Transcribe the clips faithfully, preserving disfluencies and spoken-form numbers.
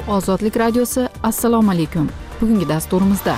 Ozodlik radiosi, assalomu alaykum. Bugungi dasturimizda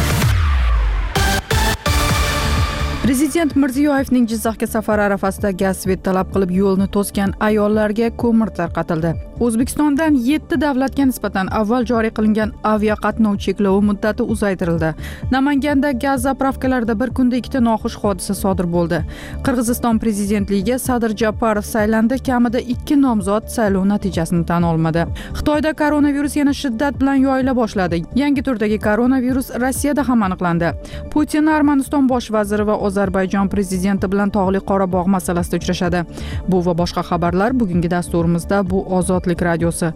Prezident Mirziyoyevning Jizzaxga safari arafasida gaz svet talab qilib yo'lni to'sgan ayollarga ko'mir tarqatildi. O'zbekistondan yetti davlatga nisbatan avval joriy qilingan aviaqatnov cheklovi muddati uzaytirildi. Namanganda gaz zapravkalarida bir kunda ikkita noxush hodisa sodir bo'ldi. Qirg'iziston prezidentligiga Sadir Japarov saylandi, kamida ikki nomzod saylov natijasini tan olmadi. Xitoyda koronavirus yana shiddat bilan yoyila boshladi. Yangi turdagi koronavirus Rossiyada ham aniqlandi. Putin Armaniston bosh vaziri va Ozarbayjon prezidenti bilan Tog'li Qorabog' masalasida uchrashadi. Bu va boshqa xabarlar bugungi dasturimizda. Bu Ozodlik radiosi.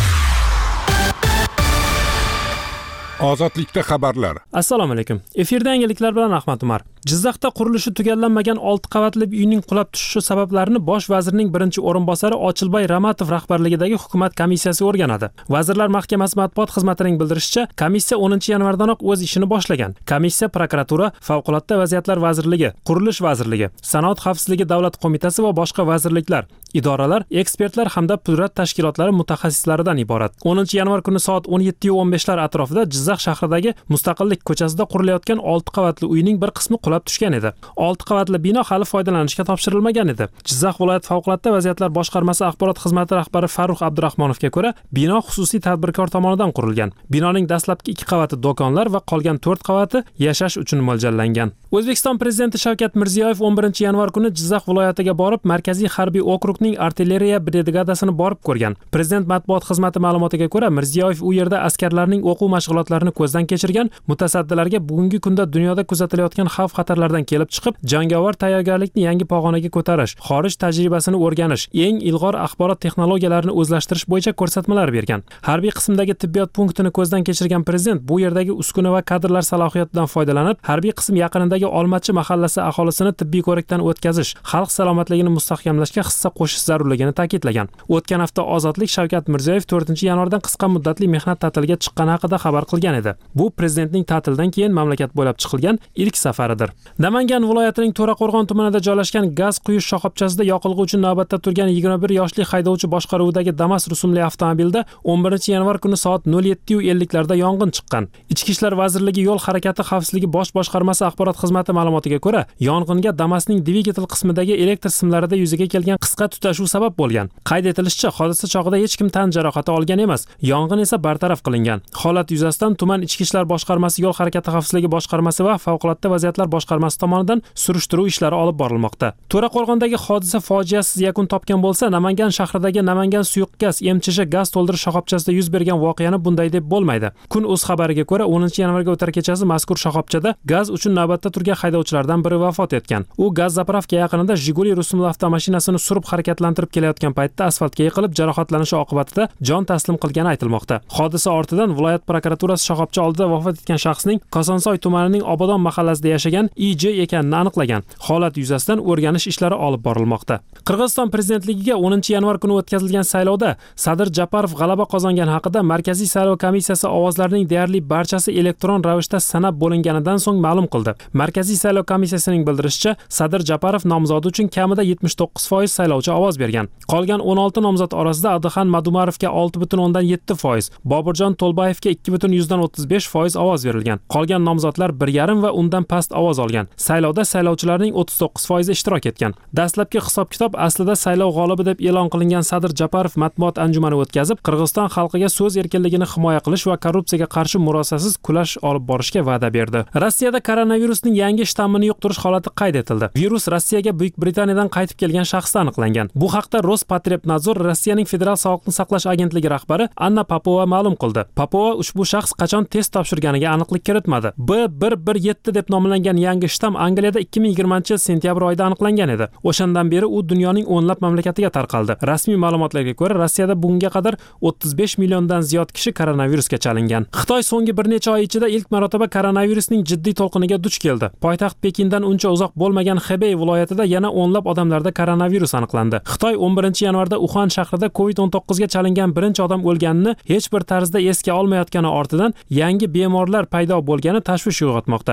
Ozodlikda xabarlar. Assalomu alaykum. Efirda yangiliklar bilan Ahmad Umar. Jizzaxda qurilishi tugallanmagan olti qavatli uyning qulab tushishi sabablarini bosh vazirning birinchi o'rinbosari Ochilboy Ramatov rahbarligidagi hukumat komissiyasi o'rganadi. Vazirlar Mahkamasi matbuot xizmatining bildirishicha, komissiya o'ninchi yanvardanoq o'z ishini boshlagan. Komissiya prokuratura, Favqulodda vaziyatlar vazirligi, Qurilish vazirligi, Sanoat xavfsizligi davlat qo'mitasi va boshqa vazirliklar, idoralar, ekspertlar hamda pudrat tashkilotlari mutaxassislaridan iborat. o'ninchi yanvar kuni soat o'n yetti o'n beshlar atrofida Jizzax shahridagi Mustaqillik ko'chasida qurilayotgan olti qavatli uyning bir qismi qulab tushgan edi. olti qavatli bino hali foydalanishga topshirilmagan edi. Jizzax viloyat favqulodda vaziyatlar boshqarmasi axborot xizmati rahbari Farruh Abdurahmonovga ko'ra, bino xususiy tadbirkor tomonidan qurilgan. Binoning dastlabki ikki qavati do'konlar va qolgan to'rt qavati yashash uchun mo'ljallangan. O'zbekiston prezidenti Shavkat Mirziyoyev o'n birinchi yanvar kuni Jizzax viloyatiga borib, Markaziy harbiy okrugning artilleriya brigadasini borib ko'rgan. Prezident matbuot xizmati ma'lumotiga ko'ra, Mirziyoyev u yerda askarlarning o'quv mashg'ulotlarini ko'zdan kechirgan, mutasaddilarga bugungi kunda dunyoda kuzatilayotgan xavf xatarlardan kelib chiqib, jangovar tayyorgarlikni yangi pog'onaga ko'tarish, xorij tajribasini o'rganish, eng ilg'or axborot texnologiyalarini o'zlashtirish bo'yicha ko'rsatmalar bergan. Harbiy qismdagi tibbiyot punktini ko'zdan kechirgan prezident bu yerdagi uskuna va kadrlar salohiyatidan foydalanib, harbiy qism yaqinidagi Olmachi mahallasi aholisini tibbiy ko'rikdan o'tkazish, xalq salomatligini mustahkamlashga hissa qo'shish zarurligini ta'kidlagan. O'tgan hafta Ozodlik Shavkat Mirziyoyev to'rtinchi yanvardan qisqa muddatli mehnat ta'tiliga chiqqani haqida xabar qilgan edi. Bu prezidentning ta'tildan keyin mamlakat bo'ylab chiqilgan ilk safaridir. Namangan viloyatining To'raqo'rg'on tumanida joylashgan gaz quyish shoxobchasida yoqilg'i uchun navbatda turgan yigirma bir yoshli haydovchi boshqaruvidagi Damas rusumli avtomobilda o'n birinchi yanvar kuni soat nol yetti elliklarda yong'in chiqqan. Ichki ishlar vazirligi yo'l harakati xavfsizligi bosh boshqarmasi axborot xizmati ma'lumotiga ko'ra, yong'inga Damasning dvigatel qismidagi elektr simlarida yuzaga kelgan qisqa tutashuv sabab bo'lgan. Qayd etilishicha, hodisa chog'ida hech kim tan jarohati olgan emas, yong'in esa bartaraf qilingan. Holat yuzasidan tuman ichki ishlar boshqarmasi yo'l harakati xavfsizligi boshqarmasi va favqulodda vaziyatlar boshqarmasi tomonidan surishtiruv ishlari olib borilmoqda. To'raqo'rg'ondagi hodisa fojiasiz yakun topgan bo'lsa, Namangan shahridagi Namangan suyuq gaz M C H gaz to'ldirish shoxobchasida yuz bergan voqeani bunday deb bo'lmaydi. Kun o'z xabariga ko'ra, o'ninchi yanvarga o'tar kechasi mazkur shoxobchada gaz uchun navbatda turgan haydovchilardan biri vafot etgan. U gaz zapravka yaqinida Jiguli rusumli avtomashinasini surib harakatlantirib kelayotgan paytda asfaltga yiqilib jarohatlanishi oqibatida jon taslim qilgani aytilmoqda. Hodisa ortidan viloyat prokuraturasi shoxobcha oldida vafot etgan shaxsning Kosonsoy tumanining Obodon mahallasida yashagan I J ekanini aniqlagan. Holat yuzasidan o'rganish ishlari olib borilmoqda. Qirg'iziston prezidentligiga o'ninchi yanvar kuni o'tkazilgan saylovda Sadir Japarov g'alaba qozongan haqida Markaziy saylov komissiyasi ovozlarning deyarli barchasi elektron ravishda sanab bo'linganidan so'ng ma'lum qildi. Markaziy saylov komissiyasining bildirishicha, Sadir Japarov nomzodi uchun kamida yetmish to'qqiz foiz saylovchi ovoz bergan. Qolgan o'n olti nomzod orasida Adixan Madumarovga olti butun o'ndan yetti foiz, Boburjon To'lbayevga ikki butun yuzdan o'ttiz besh foiz ovoz berilgan. Qolgan nomzodlar bir yarim va undan past ovoz olgan. Saylovda saylovchilarning o'ttiz to'qqiz foizi ishtirok etgan. Dastlabki hisob-kitob aslida saylov g'olibi deb e'lon qilingan Sadir Japarov matbuot anjumani o'tkazib, Qirg'iziston xalqiga so'z erkinligini himoya qilish va korrupsiyaga qarshi murosasiz kurash olib borishga va'da berdi. Rossiyada koronavirusning yangi shtammini yuqtirish holati qayd etildi. Virus Rossiyaga Buyuk Britaniyadan qaytib kelgan shaxsda aniqlangan. Bu haqda Rospotrebnadzor Rossiyaning Federal sog'liqni saqlash agentligi rahbari Anna Popova ma'lum qildi. Popova ushbu shaxs qachon test topshirganiga aniqlik kiritmadi. B bir bir yetti deb nomlangan yangi shtamm Angliyada ikki ming yigirmanchi yil sentyabr oyida aniqlangan edi. O'shandan beri u dunyoning o'nlab mamlakatiga tarqaldi. Rasmiy ma'lumotlarga ko'ra, Rossiyada bunga qadar o'ttiz besh milliondan ziyod kishi koronavirusga chalingan. Xitoy so'nggi bir necha oy ichida ilk marotaba koronavirusning jiddiy to'lqiniga duch keldi. Poytaxt Pekindan uncha uzoq bo'lmagan Xebey viloyatida yana o'nlab odamlarda koronavirus aniqlandi. Xitoy o'n birinchi yanvarda Uxan shahrida covid o'n to'qqiz ga chalingan birinchi odam o'lganini hech bir tarzda esga olmayotgani ortidan yangi bemorlar paydo bo'lgani tashvish uyg'otmoqda.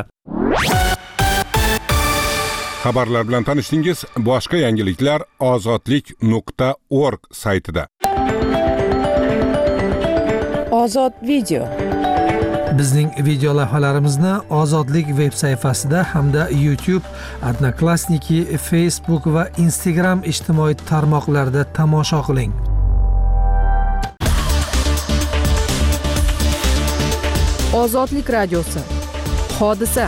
Xabarlar bilan tanishdingiz. Boshqa yangiliklar ozodlik nuqta org saytida. Ozod video. Bizning video lavhalarimizni Ozodlik veb sayfasida hamda YouTube, Odnoklassniki, Facebook va Instagram ijtimoiy tarmoqlarida tomosha qiling. Ozodlik radiosi. Hodisa.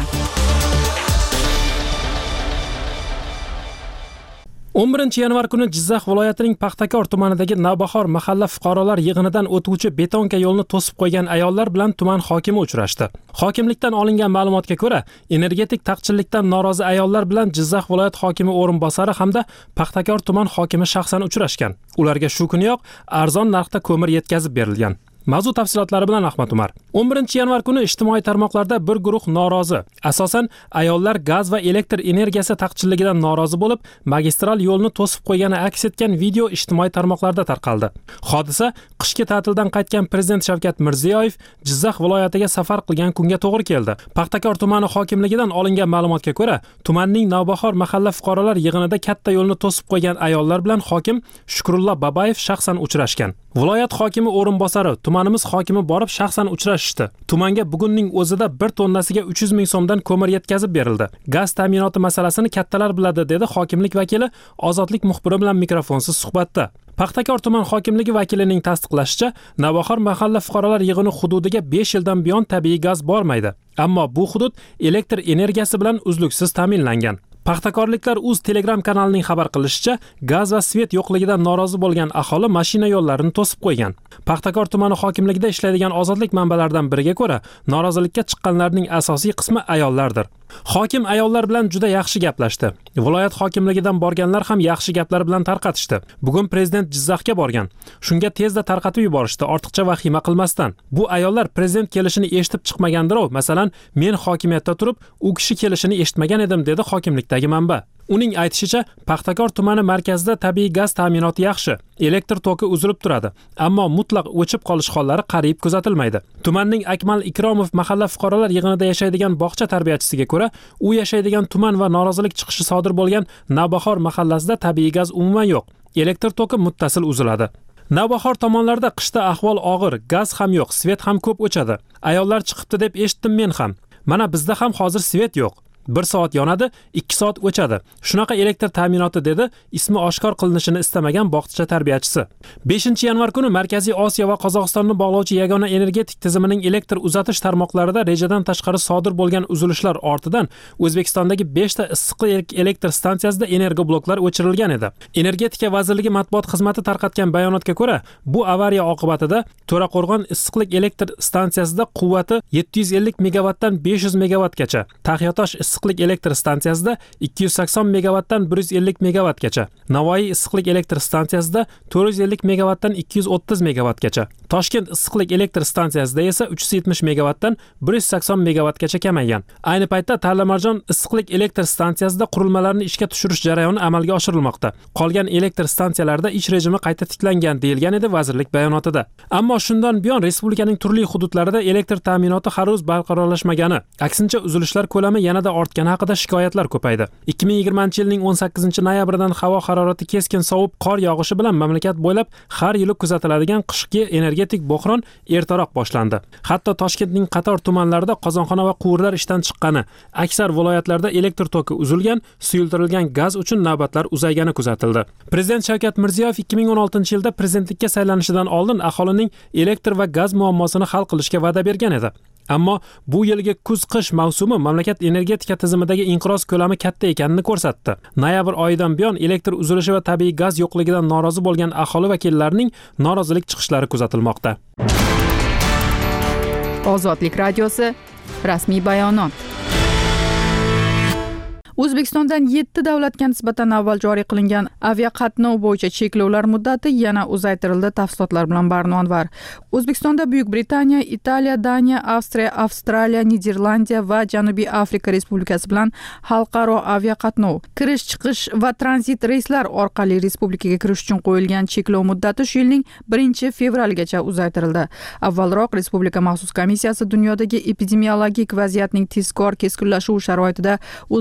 o'n birinchi yanvar kuni Jizzax viloyatining Paxtakor tumanidagi Navbahor mahalla fuqarolar yig'inidan o'tuvchi betonka yo'lni to'sib qo'ygan ayollar bilan tuman hokimi uchrashdi. Hokimlikdan olingan ma'lumotga ko'ra, energetik taqchillikdan norozi ayollar bilan Jizzax viloyat hokimi o'rinbosari hamda Paxtakor tuman hokimi shaxsan uchrashgan. Ularga shu kuniyoq arzon narxda ko'mir yetkazib berilgan. Mavzu tafsilotlari bilan Ahmad Umar. o'n birinchi yanvar kuni ijtimoiy tarmoqlarda bir guruh norozi, asosan ayollar gaz va elektr energiyasi taqchilligidan norozi bo'lib, magistral yo'lni to'sib qo'ygani aks etgan video ijtimoiy tarmoqlarda tarqaldi. Hodisa qishki ta'tildan qaytgan prezident Shavkat Mirziyoyev Jizzax viloyatiga safar qilgan kunga to'g'ri keldi. Paxtakor tumani hokimligidan olingan ma'lumotga ko'ra, tumanning Navbahor mahalla fuqarolar yig'inida katta yo'lni to'sib qo'ygan ayollar bilan hokim Shukrullo Babayev shaxsan uchrashgan. Viloyat hokimi o'rinbosari tumanimiz hokimi borib shaxsan uchrashishdi. Tumanga bugunning o'zida bir tonnasiga uch yuz ming so'mdan ko'mir yetkazib berildi. Gaz ta'minoti masalasini kattalar biladi, dedi hokimlik vakili Ozodlik muxbiri bilan mikrofonsiz suhbatda. Paxtakor tuman hokimligi vakilining tasdiqlashicha, Navbahor mahalla fuqarolar yig'ini hududiga besh yildan buyon tabiiy gaz bormaydi. Ammo bu hudud elektr energiyasi bilan uzluksiz ta'minlangan. Paxtakorliklar Uz Telegram kanalining xabar qilishicha, gaz va svet yo'qligidan norozi bo'lgan aholi mashina yo'llarini to'sib qo'ygan. Paxtakor tumani hokimligida ishlaydigan ozodlik manbalaridan biriga ko'ra, norozilikka chiqqanlarning asosiy qismi ayollardir. Hokim ayollar bilan juda yaxshi gaplashdi. Viloyat hokimligidan borganlar ham yaxshi gaplar bilan tarqatishdi. Bugun prezident Jizzaxga borgan. Shunga tezda tarqatib yuborishdi, ortiqcha vahima qilmasdan. Bu ayollar prezident kelishini eshitib chiqmagandir-ov. Masalan, men hokimiyatda turib, u kishi kelishini eshitmagan edim, dedi hokimlikdagi manba. Uning aytishicha, Paxtakor tumani markazida tabiiy gaz ta'minoti yaxshi, elektr toki uzilib turadi, ammo mutlaq o'chib qolish hollari qariyb kuzatilmaydi. Tumanning Akmal Ikromov mahalla fuqarolar yig'inida yashaydigan bog'cha tarbiyachisiga ko'ra, u yashaydigan tuman va norozilik chiqishi sodir bo'lgan Navbahor mahallasida tabiiy gaz umuman yo'q. Elektr toki muttasil uziladi. Navbahor tomonlarda qishda ahvol og'ir, gaz ham yo'q, svet ham ko'p o'chadi. Ayollar chiqibdi deb eshitdim men ham. Mana bizda ham hozir svet yo'q. bir soat yonadi, ikki soat o'chadi. Shunaqa elektr ta'minoti, dedi ismi oshkor qilinishini istamagan bog'cha tarbiyachisi. beshinchi yanvar kuni Markaziy Osiyo va Qozog'istonni bog'lovchi yagona energetik tizimining elektr uzatish tarmoqlarida rejadan tashqari sodir bo'lgan uzilishlar ortidan O'zbekistondagi beshta issiqlik elektr stansiyasida energobloklar o'chirilgan edi. Energetika vazirligi matbuot xizmati tarqatgan bayonotga ko'ra, bu avariya oqibatida To'raqo'rg'on issiqlik elektr stansiyasida quvvati yetti yuz ellik megavatdan besh yuz megavatgacha, Taxyotosh issiqlik elektr stansiyasida ikki yuz sakson megavatdan bir yuz ellik megavatgacha, Navoiy issiqlik elektr stansiyasida to'rt yuz ellik megavatdan ikki yuz o'ttiz megavatgacha, Toshkent issiqlik elektr stansiyasida esa uch yuz yetmish megavatdan bir yuz sakson megavatgacha kamaygan. Ayni paytda Tarlamarjon issiqlik elektr stansiyasida qurilmalarni ishga tushirish jarayoni amalga oshirilmoqda. Qolgan elektr stansiyalarda ish rejimi qayta tiklangan, deyilgan edi vazirlik bayonotida. Ammo shundan buyon respublikaning turli hududlarida elektr ta'minoti hanuz barqarorlashmagani, aksincha uzilishlar ko'lami yanada ortgani haqida shikoyatlar ko'paydi. ikki ming yigirmanchi yilning o'n sakkizinchi noyabridan havo harorati keskin sovib, qor yog'ishi bilan mamlakat bo'ylab har yili kuzatiladigan qishki energetik bo'hron ertaroq boshlandi. Hatto Toshkentning qator tumanlarida qozonxona va quvurlar ishdan chiqqani, aksar viloyatlarda elektr toki uzilgan, suyultirilgan gaz uchun navbatlar uzaygani kuzatildi. Prezident Shavkat Mirziyoyev ikki ming o'n oltinchi yilda prezidentlikka saylanishidan oldin aholining elektr va gaz muammosini hal qilishga va'da bergan edi. Ammo bu yilgi kuz-qish mavsumi mamlakat energetika tizimidagi inqiroz ko'lami katta ekanini ko'rsatdi. Noyabr oyidan buyon elektr uzilishi va tabiiy gaz yo'qligidan norozi bo'lgan aholi vakillarining norozilik chiqishlari kuzatilmoqda. Ozodlik radiosi rasmiy bayonot. O'zbekistondan yetti davlatga nisbatan avval joriy qilingan aviaqatnov bo'yicha cheklovlar muddati yana uzaytirildi. Tafsilotlar bilan Barno Anvar. O'zbekistonda Buyuk Britaniya, Italiya, Daniya, Avstriya, Avstraliya, Niderlandiya va Janubiy Afrika Respublikasi bilan xalqaro aviaqatnov, kirish-chiqish va tranzit reyslar orqali respublikaga kirish uchun qo'yilgan cheklov muddati shu yilning birinchi fevraligacha uzaytirildi. Avvalroq Respublika maxsus komissiyasi dunyodagi epidemiologik vaziyatning tezkor keskinlashuvi sharoitida O'zbekistonda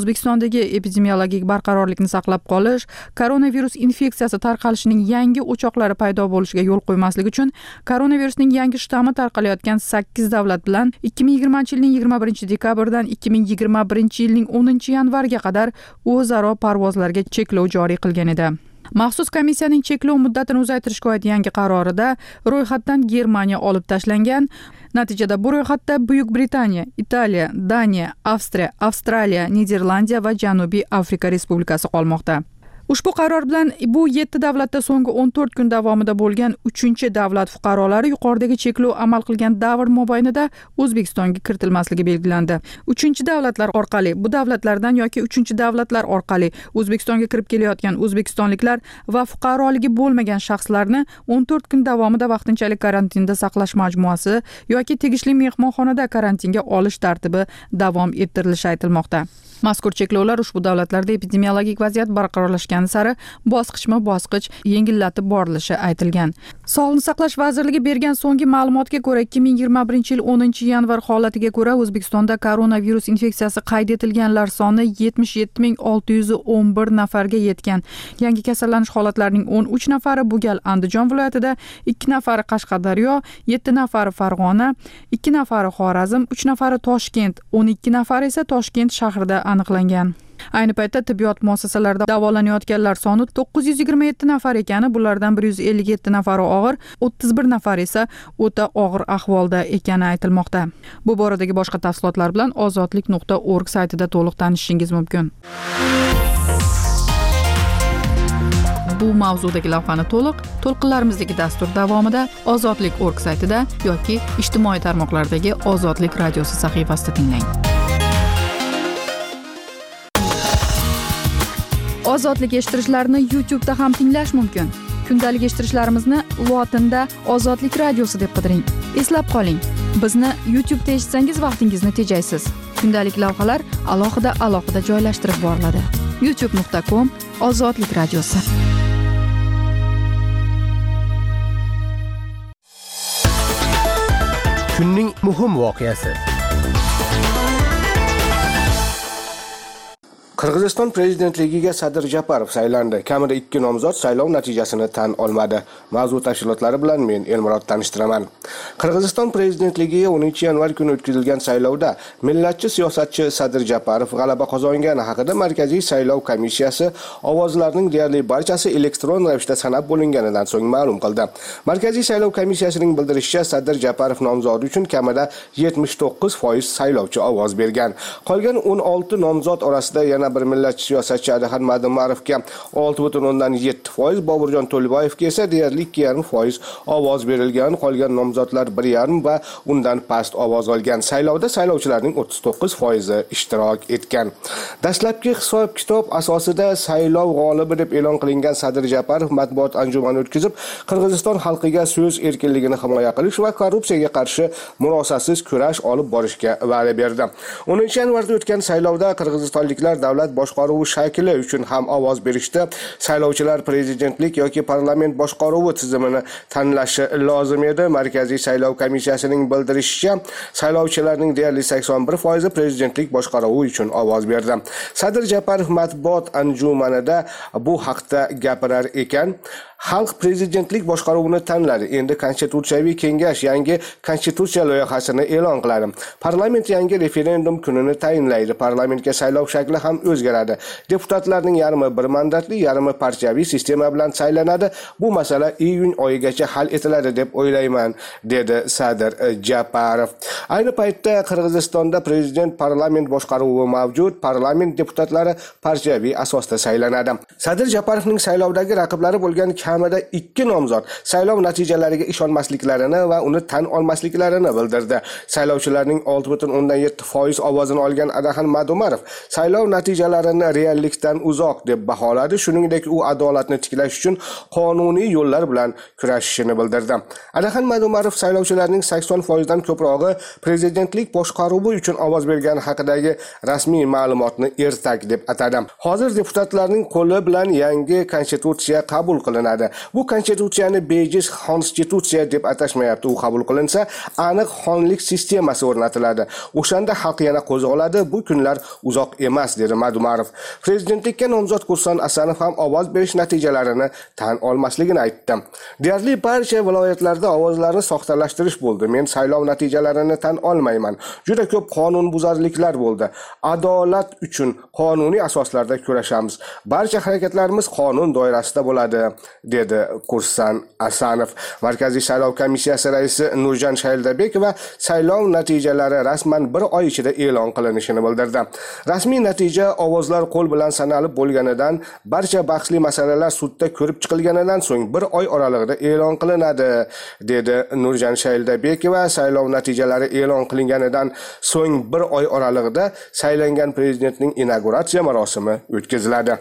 O'zbekistondagi epidemiologik barqarorlikni saqlab qolish, koronavirus infeksiyasi tarqalishining yangi o'choqlari paydo bo'lishiga yo'l qo'ymaslik uchun koronavirusning yangi shtammi tarqalayotgan sakkiz davlat bilan ikki ming yigirmanchi yilning yigirma birinchi dekabrdan ikki ming yigirma birinchi yilning o'ninchi yanvarga qadar o'zaro parvozlarga cheklov joriy qilgan edi. Maxsus komissiyaning cheklov muddatini uzaytirishga oid yangi qarorida ro'yxatdan Germaniya olib tashlangan. Natijada bu ro'yxatda Buyuk Britaniya, Italiya, Daniya, Avstriya, Avstraliya, Niderlandiya va Janubiy Afrika Respublikasi qolmoqda. Ushbu qaror bilan bu yetti davlatda so'nggi o'n to'rt kun davomida bo'lgan uchinchi davlat fuqarolari yuqoridagi cheklov amal qilgan davr mobaynida O'zbekistonga kiritilmasligi belgilandi. uchinchi davlatlar orqali, bu davlatlardan yoki uchinchi davlatlar orqali O'zbekistonga kirib kelayotgan o'zbekistonliklar va fuqaroligi bo'lmagan shaxslarni o'n to'rt kun davomida vaqtinchalik karantinda saqlash majmuasi yoki tegishli mehmonxonada karantinga olish tartibi davom ettirilishi aytilmoqda. Mazkur cheklovlar ushbu davlatlarda epidemiologik vaziyat barqarorlashgani sari bosqichma-bosqich yengillatib borilishi aytilgan. Sog'liqni saqlash vazirligi bergan so'nggi ma'lumotga ko'ra, ikki ming yigirma birinchi yil o'ninchi yanvar holatiga ko'ra O'zbekistonda koronavirus infeksiyasi qayd etilganlar soni yetmish yetti ming olti yuz o'n bir nafarga yetgan. Yangi kasallanish holatlarining o'n uch nafari bu gal Andijon viloyatida, ikki nafari Qashqadaryo, yetti nafari Farg'ona, ikki nafari Xorazm, uch nafari Toshkent, o'n ikki nafari esa Toshkent shahrida aniqlangan. Ayni paytda tibbiyot muassasalarida davolanayotganlar soni to'qqiz yuz yigirma yetti nafar ekani, bulardan bir yuz ellik yetti nafari og'ir, o'ttiz bir nafar esa o'ta og'ir ahvolda ekani aytilmoqda. Bu boradagi boshqa tafsilotlar bilan ozodlik nuqta org saytida to'liq tanishishingiz mumkin. Bu mavzudagi lavhani to'liq to'lqinlarimizdagi dastur davomida ozodlik nuqta org saytida yoki ijtimoiy tarmoqlardagi Ozodlik radiosi sahifasida tinglang. Ozodlik eshittirishlarni YouTube da ham tinglash mumkin. Kundalik eshittirishlarimizni lotinda Ozodlik radiosi deb qidiring. Eslab qoling, bizni YouTube da eshitsangiz vaqtingizni tejaysiz. Kundalik lavhalar alohida-alohida joylashtirib boriladi. youtube nuqta com Ozodlik radiosi. Kunning muhim voqeasi. Qirg'iziston prezidentligiga Sadir Japarov saylandi. Kamida ikki nomzod saylov natijasini tan olmadi. Mavzu tafsilotlari bilan men Elmurod tanishtiraman. Qirg'iziston prezidentligiga o'ninchi yanvar kuni o'tkazilgan saylovda millatchi siyosatchi Sadir Japarov g'alaba qozongani haqida Markaziy saylov komissiyasi ovozlarning deyarli barchasi elektron ravishda sanab bo'linganidan so'ng ma'lum qildi. Markaziy saylov komissiyasining bildirishicha, Sadir Japarov nomzodi uchun kamida yetmish to'qqiz foiz saylovchi ovoz bergan. Qolgan o'n olti nomzod orasida yana bir millatchi siyosatchi Adaxon Madumarovga olti butun o'ndan yetti foiz, Boburjon To'liboyevga esa deyarli ikki yarim foiz ovoz berilgan. Qolgan nomzodlar bir yarim va undan past ovoz olgan. Saylovda saylovchilarning o'ttiz to'qqiz foizi ishtirok etgan. Dastlabki hisob-kitob asosida saylov g'olibi deb e'lon qilingan Sadir Japarov matbuot anjumani o'tkazib, Qirg'iziston xalqiga so'z erkinligini himoya qilish va korrupsiyaga qarshi murosasiz kurash olib borishga va'da berdi. o'ninchi yanvarda o'tgan saylovda qirg'izistonliklar davlat boshqaruvi shakli uchun ham ovoz berishdi. Saylovchilar prezidentlik yoki parlament boshqaruvi tizimini tanlashi lozim edi. Markaziy saylov komissiyasining bildirishicha, saylovchilarning deyarli sakson bir foizi prezidentlik boshqaruvi uchun ovoz berdi. Sadir Japarov matbuot anjumanida bu haqda gapirar ekan, xalq prezidentlik boshqaruvini tanladi. Endi konstitutsiyaviy kengash yangi konstitutsiya loyihasini e'lon qiladi. Parlament yangi referendum kunini tayinlaydi. Parlamentga saylov shakli ham o'zgaradi. Deputatlarning yarmi bir mandatli, yarmi partiyaviy sistema bilan saylanadi. Bu masala iyun oyigacha hal etiladi deb o'ylayman, dedi Sadir Japarov. Ayni paytda Qirg'izistonda prezident parlament boshqaruvi mavjud. Parlament deputatlari partiyaviy asosda saylanadi. Sadir Japarovning saylovdagi raqiblari bo'lgan kamida ikki nomzod saylov natijalariga ishonmasliklarini va uni tan olmasliklarini bildirdi. Saylovchilarning olti butun o'ndan yetti foiz ovozini olgan Adaxon Madumarov saylov natijalarini reallikdan uzoq deb baholadi. Shuningdek, u adolatni tiklash uchun qonuniy yo'llar bilan kurashishini bildirdi. Adaxon Madumarov saylovchilarning sakson foizdan ko'prog'i prezidentlik boshqaruvi uchun ovoz bergani haqidagi rasmiy rasmiy ma'lumotni ertak deb atadi. Hozir deputatlarning qo'li bilan yangi konstitutsiya qabul qilinadi. Bu konstitutsiyani bejiz konstitutsiya deb atashmayapti. U qabul qilinsa, aniq xonlik sistemasi o'rnatiladi. O'shanda xalq yana qo'zg'oladi. Bu kunlar uzoq emas, dedi Madumarov. Prezidentlikka nomzod Kurson Asanov ham ovoz berish natijalarini tan olmasligini aytdi. Deyarli barcha viloyatlarda ovozlarni soxtalashtirish bo'ldi. Men saylov natijalarini tan olmayman. Juda ko'p qonunbuzarliklar bo'ldi. Adolat uchun qonuniy asoslarda kurashamiz. Barcha harakatlarimiz qonun doirasida bo'ladi, dedi Kurson Asanov. Markaziy saylov komissiyasi raisi Nurjan Shayldabekova saylov natijalari rasman bir oy ichida e'lon qilinishini bildirdi. Rasmiy natija ovozlar qo'l bilan sanalib bo'lganidan, barcha bahsli masalalar sudda ko'rib chiqilganidan so'ng bir oy oralig'ida e'lon qilinadi, dedi Nurjan Shayldabekova. Saylov natijalari e'lon qilinganidan so'ng bir oy oralig'ida saylangan prezidentning inauguratsiya marosimi o'tkaziladi.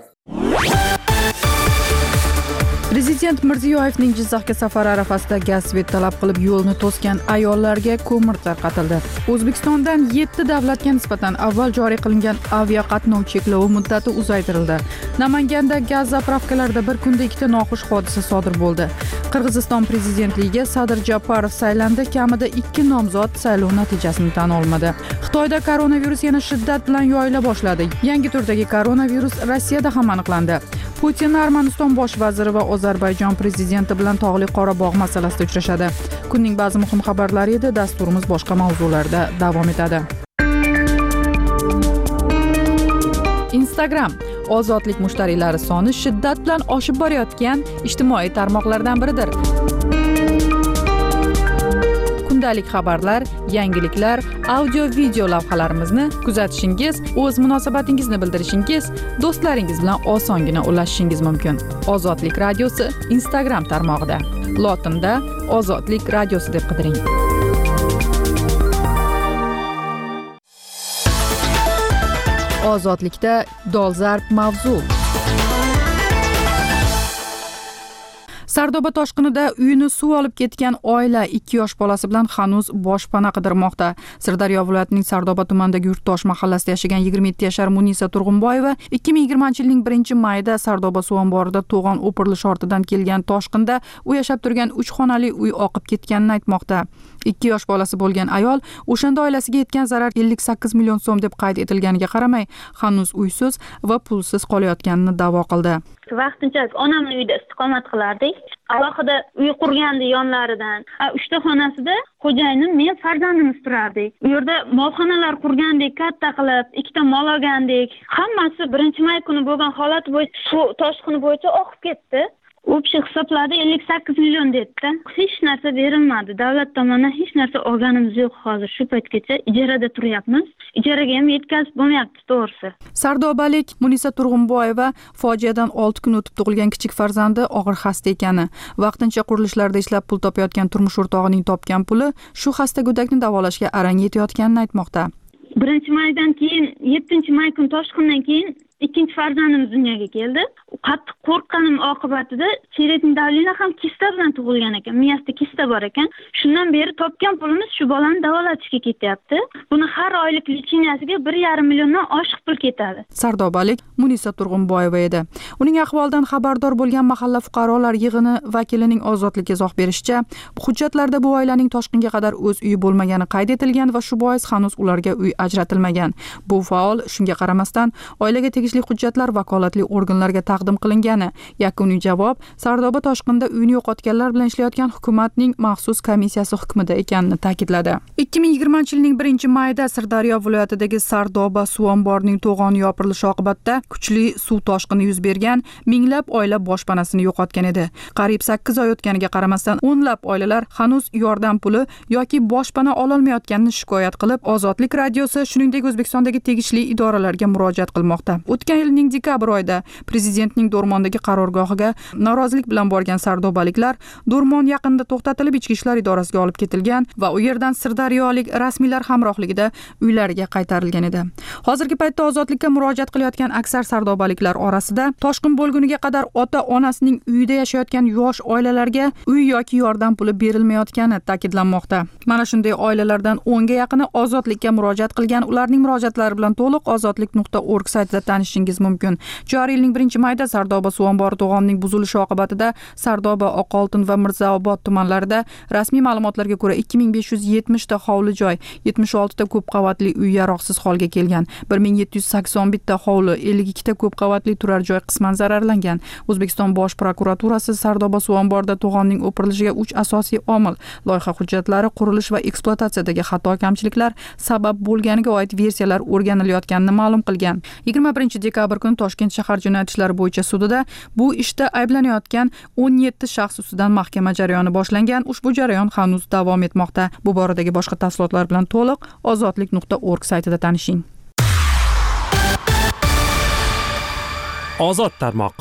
Prezident Mirziyoyevning Jizzaxga safari arafasida gaz svet talab qilib yo'lni to'sgan ayollarga ko'mir tarqatildi. O'zbekistondan yetti davlatga nisbatan avval joriy qilingan aviaqatnov cheklovi muddati uzaytirildi. Namanganda gaz zapravkalarida bir kunda ikkita noxush hodisa sodir bo'ldi. Qirg'iziston prezidentligiga Sadir Japarov saylandi. Kamida ikki nomzod saylov natijasini tan olmadi. Xitoyda koronavirus yana shiddat bilan yoyila boshladi. Yangi turdagi koronavirus Rossiyada ham aniqlandi. Putin Armaniston bosh vaziri va Ozarbayjon prezidenti bilan Tog'li Qorabog' masalasida uchrashadi. Kunning ba'zi muhim xabarlari edi. Dasturimiz boshqa mavzularda davom etadi. Instagram ozodlik mushtariylari soni shiddat bilan oshib borayotgan ijtimoiy tarmoqlardan biridir. Kundalik xabarlar, yangiliklar, audio video lavhalarimizni kuzatishingiz, o'z munosabatingizni bildirishingiz, do'stlaringiz bilan osongina ulashishingiz mumkin. Ozodlik radiosi Instagram tarmog'ida. Lotinda Ozodlik radiosi deb qidiring. Ozodlikda dolzarb mavzu. Sardoba toshqinida uyini suv olib ketgan oila ikki yosh bolasi bilan hanuz boshpana qidirmoqda. Sirdaryo viloyatining Sardoba tumanidagi Yurtdosh mahallasida yashagan yigirma yetti yashar Munisa Turg'unboyeva ikki ming yigirmanchi yilning birinchi mayida Sardoba suv omborida to'g'on o'pirilish ortidan kelgan toshqinda u yashab turgan uch xonali uy oqib ketganini aytmoqda. ikki yosh bolasi bo'lgan ayol o'shanda oilasiga yetgan zarar ellik sakkiz million so'm deb qayd etilganiga qaramay, hanuz uysiz va pulsiz qolayotganini da'vo qildi. Vaqtincha onamning uyida istiqomat qilardik. Alohida uy qurgandi yonlaridan. uchta xonasida xo'jayinim, men farzandimiz turardik. U yerda molxonalar qurgandik, katta qilib, ikkita mol olgandik. Hammasi birinchi may kuni bo'lgan holat bo'yicha, shu toshqin bo'yicha oqib ketdi. U kishi hisobladi ellik sakkiz million dedi. Hech narsa berilmadi. Davlat tomonidan hech narsa olganimiz yo'q hozir. Shu paytgacha ijarada turyapmiz. Ijaraga ham yetkazib bo'lmayapti, to'g'risi. Sardobalik Munisa Turg'unboyeva fojiadan olti kun o'tib tug'ilgan kichik farzandi og'ir xasta ekani, vaqtincha qurilishlarda ishlab pul topayotgan turmush o'rtog'ining topgan puli shu xasta go'dakni davolashga arang yetayotganini aytmoqda. birinchi maydan keyin yettinchi may kun toshqindan keyin ikkinchi farzandimiz dunyoga keldi. Qattiq qo'rqqanim oqibatida Cheretning davlina ham kista bilan tug'ilgan ekan. Miyasida kista bor ekan. Shundan beri topgan pulimiz shu bolani davolatishga ketyapti. Buni har oylik litseniyasiga bir yarim milliondan oshiq pul ketadi. Sardobalik Munisa Turg'unboyeva edi. Uning ahvolidan xabardor bo'lgan mahalla fuqarolar yig'ini vakilining Ozodlikka izoh berishicha, hujjatlarda bu oilaning toshqinga qadar o'z uyi bo'lmagani qayd etilgan va shu bois hanuz ularga uy ajratilmagan. Bu faol shunga qaramasdan oilaga tegishli hujjatlar vakolatli organlarga taqdim qilingani. Yakuniy javob Sardoba toshqinida uyini yo'qotganlar bilan ishlayotgan hukumatning maxsus komissiyasi hukmida ekanini ta'kidladi. ikki ming yigirmanchi yilning birinchi mayida Sirdaryo viloyatidagi Sardoba suv omborining to'g'oni yopirilishi oqibatida kuchli suv toshqini yuz bergan, minglab oila boshpanasini yo'qotgan edi. Qariyb sakkiz oy o'tganiga qaramasdan o'nlab oilalar hanuz yordam puli yoki boshpana ololmayotganini shikoyat qilib, Ozodlik radiosi shuningdek O'zbekistondagi tegishli idoralarga murojaat qilmoqda. O'tgan yilning dekabr oyida prezidentning Do'rmondagi qarorgohiga norozilik bilan borgan sardobaliklar Do'rmon yaqinida to'xtatilib ichki ishlar idorasiga olib ketilgan va u yerdan sirdaryolik rasmiylar hamrohligida uylariga qaytarilgan edi. Hozirgi paytda ozodlikka murojaat qilayotgan aksar sardobaliklar orasida toshqin bo'lguniga qadar ota-onasining uyida yashayotgan yosh oilalarga uy yoki yordam puli berilmayotgani ta'kidlanmoqda. Mana shunday oilalardan o'nga yaqini ozodlikka murojaat qilgan. Ularning murojaatlari bilan to'liq ozodlik nuqta org saytida tanishishingiz mumkin. Joriy yilning birinchi mayida Sardoba suv ombori to'g'onining buzilishi oqibatida Sardoba, Oqoltin va Mirzaobod tumanlarida rasmiy ma'lumotlarga ko'ra ikki ming besh yuz yetmish ta hovli joy, yetmish olti ta ko'p qavatli uy yaroqsiz holga kelgan. bir ming yetti yuz sakson bitta ta hovli, ellik ikki ta ko'p qavatli turar joy qisman zararlangan. O'zbekiston Bosh prokuraturasi Sardoba suv omborida to'g'onning o'pirilishiga uch asosiy omil: loyiha hujjatlari, qurilish va ekspluatatsiyadagi xato kamchiliklar sabab bo'lganiga oid versiyalar o'rganilayotganini ma'lum qilgan. yigirma birinchi dekabr kuni Toshkent shahar jinoyat ishlari bo'yicha sudida bu ishda ayblanayotgan o'n yetti shaxs ustidan mahkama jarayoni boshlangan. Ushbu jarayon hanuz davom etmoqda. Bu boradagi boshqa tafsilotlar bilan to'liq ozodlik nuqta org saytida tanishing. Ozod tarmoq.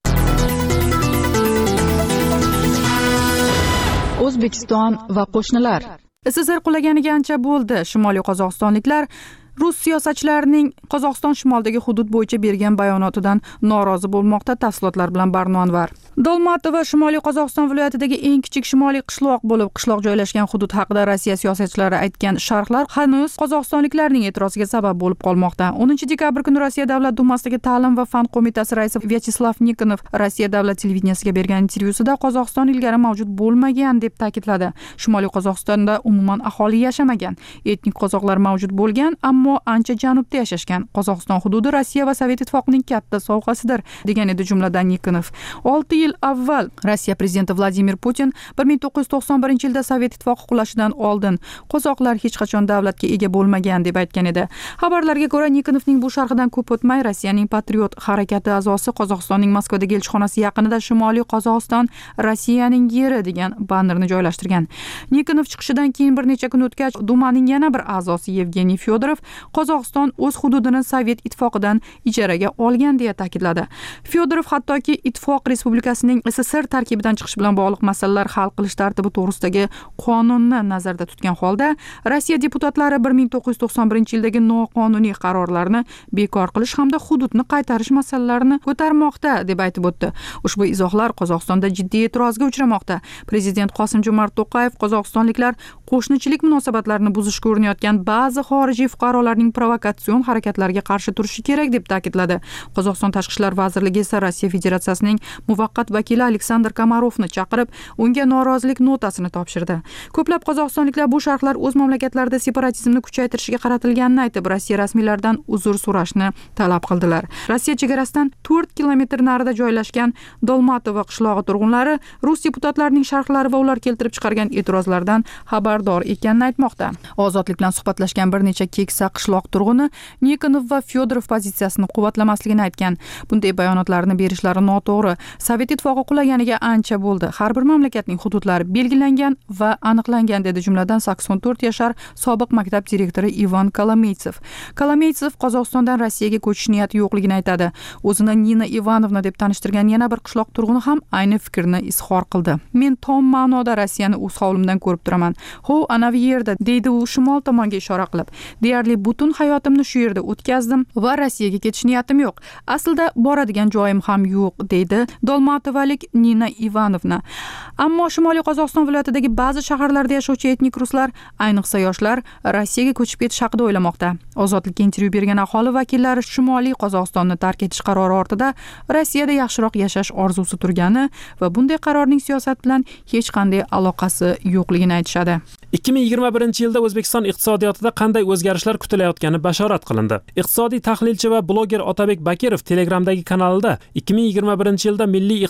O'zbekiston va qo'shnilar. S S R qulaganiga ancha bo'ldi. Shimoliy qozog'istonliklar Rus siyosatchilarining Qozog'iston shimolidagi hudud bo'yicha bergan bayonotidan norozi bo'lmoqda. Tafsilotlar bilan Barno Anvar. Dolmatova Shimoliy Qozog'iston viloyatidagi eng kichik shimoliy qishloq bo'lib, qishloq joylashgan hudud haqida Rossiya siyosatchilari aytgan sharhlar hanuz qozog'istonliklarning e'tiroziga sabab bo'lib qolmoqda. o'ninchi dekabr kuni Rossiya Davlat dumasidagi Ta'lim va fan qo'mitasi raisi Vyacheslav Nikonov Rossiya davlat televideniyasiga bergan intervyusida Qozog'iston ilgari mavjud bo'lmagan deb ta'kidladi. Shimoliy Qozog'istonda umuman aholi yashamagan, etnik qozoqlar mavjud bo'lgan, ammo ancha janubda yashashgan. Qozog'iston hududi Rossiya va Sovet ittifoqining katta sovg'asidir, degan edi jumladan Nikonov. olti yil avval Rossiya prezidenti Vladimir Putin bir ming to'qqiz yuz to'qson birinchi yilda Sovet ittifoqi qulashidan oldin qozoqlar hech qachon davlatga ega bo'lmagan deb aytgan edi. Xabarlarga ko'ra, Nikonovning bu sharhidan ko'p o'tmay Rossiyaning Patriot harakati a'zosi Qozog'istonning Moskvadagi elchixonasi yaqinida Shimoliy Qozog'iston Rossiyaning yeri degan bannerni joylashtirgan. Nikonov chiqishidan keyin bir necha kun o'tgach, Dumaning yana bir a'zosi Yevgeniy Fyodorov Qozog'iston o'z hududini Sovet ittifoqidan ijaraga olgan deya ta'kidladi. Fyodorov hattoki ittifoq respublikasining S S R tarkibidan chiqish bilan bog'liq masalalar hal qilish tartibi to'g'risidagi qonunni nazarda tutgan holda Rossiya deputatlari bir ming to'qqiz yuz to'qson birinchi yildagi noqonuniy qarorlarni bekor qilish hamda hududni qaytarish masalalarini ko'tarmoqda deb aytib o'tdi. Ushbu izohlar Qozog'istonda jiddiy e'tirozga uchramoqda. Prezident Qosim-Jomart To'qayev qozog'istonliklar qo'shnichilik munosabatlarini buzishga urinayotgan ba'zi xorijiy fuqarolarning provokatsion harakatlariga qarshi turishi kerak deb ta'kidladi. Qozog'iston Tashqi ishlar vazirligi esa Rossiya Federatsiyasining muvaqqat vakili Aleksandr Komarovni chaqirib, unga norozilik notasini topshirdi. Ko'plab qozog'istonliklar bu sharhlar o'z mamlakatlarida separatizmni kuchaytirishga qaratilganini aytib, Rossiya rasmiylaridan uzr so'rashni talab qildilar. Rossiya chegarasidan to'rt kilometr narida joylashgan Dolmatova qishlog'i turg'unlari Rus deputatlarining sharhlari va ular keltirib chiqargan e'tirozlardan xabardor ekanini aytmoqda. Ozodlik bilan suhbatlashgan bir necha keksa qishloq turg'uni Nikonov va Fyodorov pozitsiyasini quvvatlamasligini aytgan. Bunday bayonotlarni berishlari noto'g'ri. Sovet ittifoqi qulaganiga ancha bo'ldi. Har bir mamlakatning hududlari belgilangan va aniqlangan, dedi jumladan sakson to'rt yashar sobiq maktab direktori Ivan Kolomeytsev. Kolomeytsev Qozog'istondan Rossiyaga ko'chish niyati yo'qligini aytadi. O'zini Nina Ivanovna deb tanishtirgan yana bir qishloq turg'uni ham ayni fikrni izhor qildi. Men tom ma'noda Rossiyani o'z hovlimdan ko'rib turaman. Ho, anavi yerda, deydi u shimol tomonga ishora qilib. Deyarli butun hayotimni shu yerda o'tkazdim va Rossiyaga ketish niyatim yo'q. Aslida boradigan joyim ham yo'q, deydi Dolmatovalik Nina Ivanovna. Ammo Shimoliy Qozog'iston viloyatidagi ba'zi shaharlarda yashovchi etnik ruslar, ayniqsa yoshlar, Rossiyaga ko'chib ketish haqida o'ylamoqda. Ozodlikka intervyu bergan aholi vakillari Shimoliy Qozog'istonni tark etish qarori ortida Rossiyada yaxshiroq yashash orzusi turgani va bunday qarorning siyosat bilan hech qanday aloqasi yo'qligini aytishadi. ikki ming yigirma birinchi yilda O'zbekiston iqtisodiyotida qanday o'zgarishlar kutilayotgani bashorat qilindi. Iqtisodiy tahlilchi va bloger Otabek Bakirov Telegramdagi kanalida ikki ming yigirma birinchi yilda milliy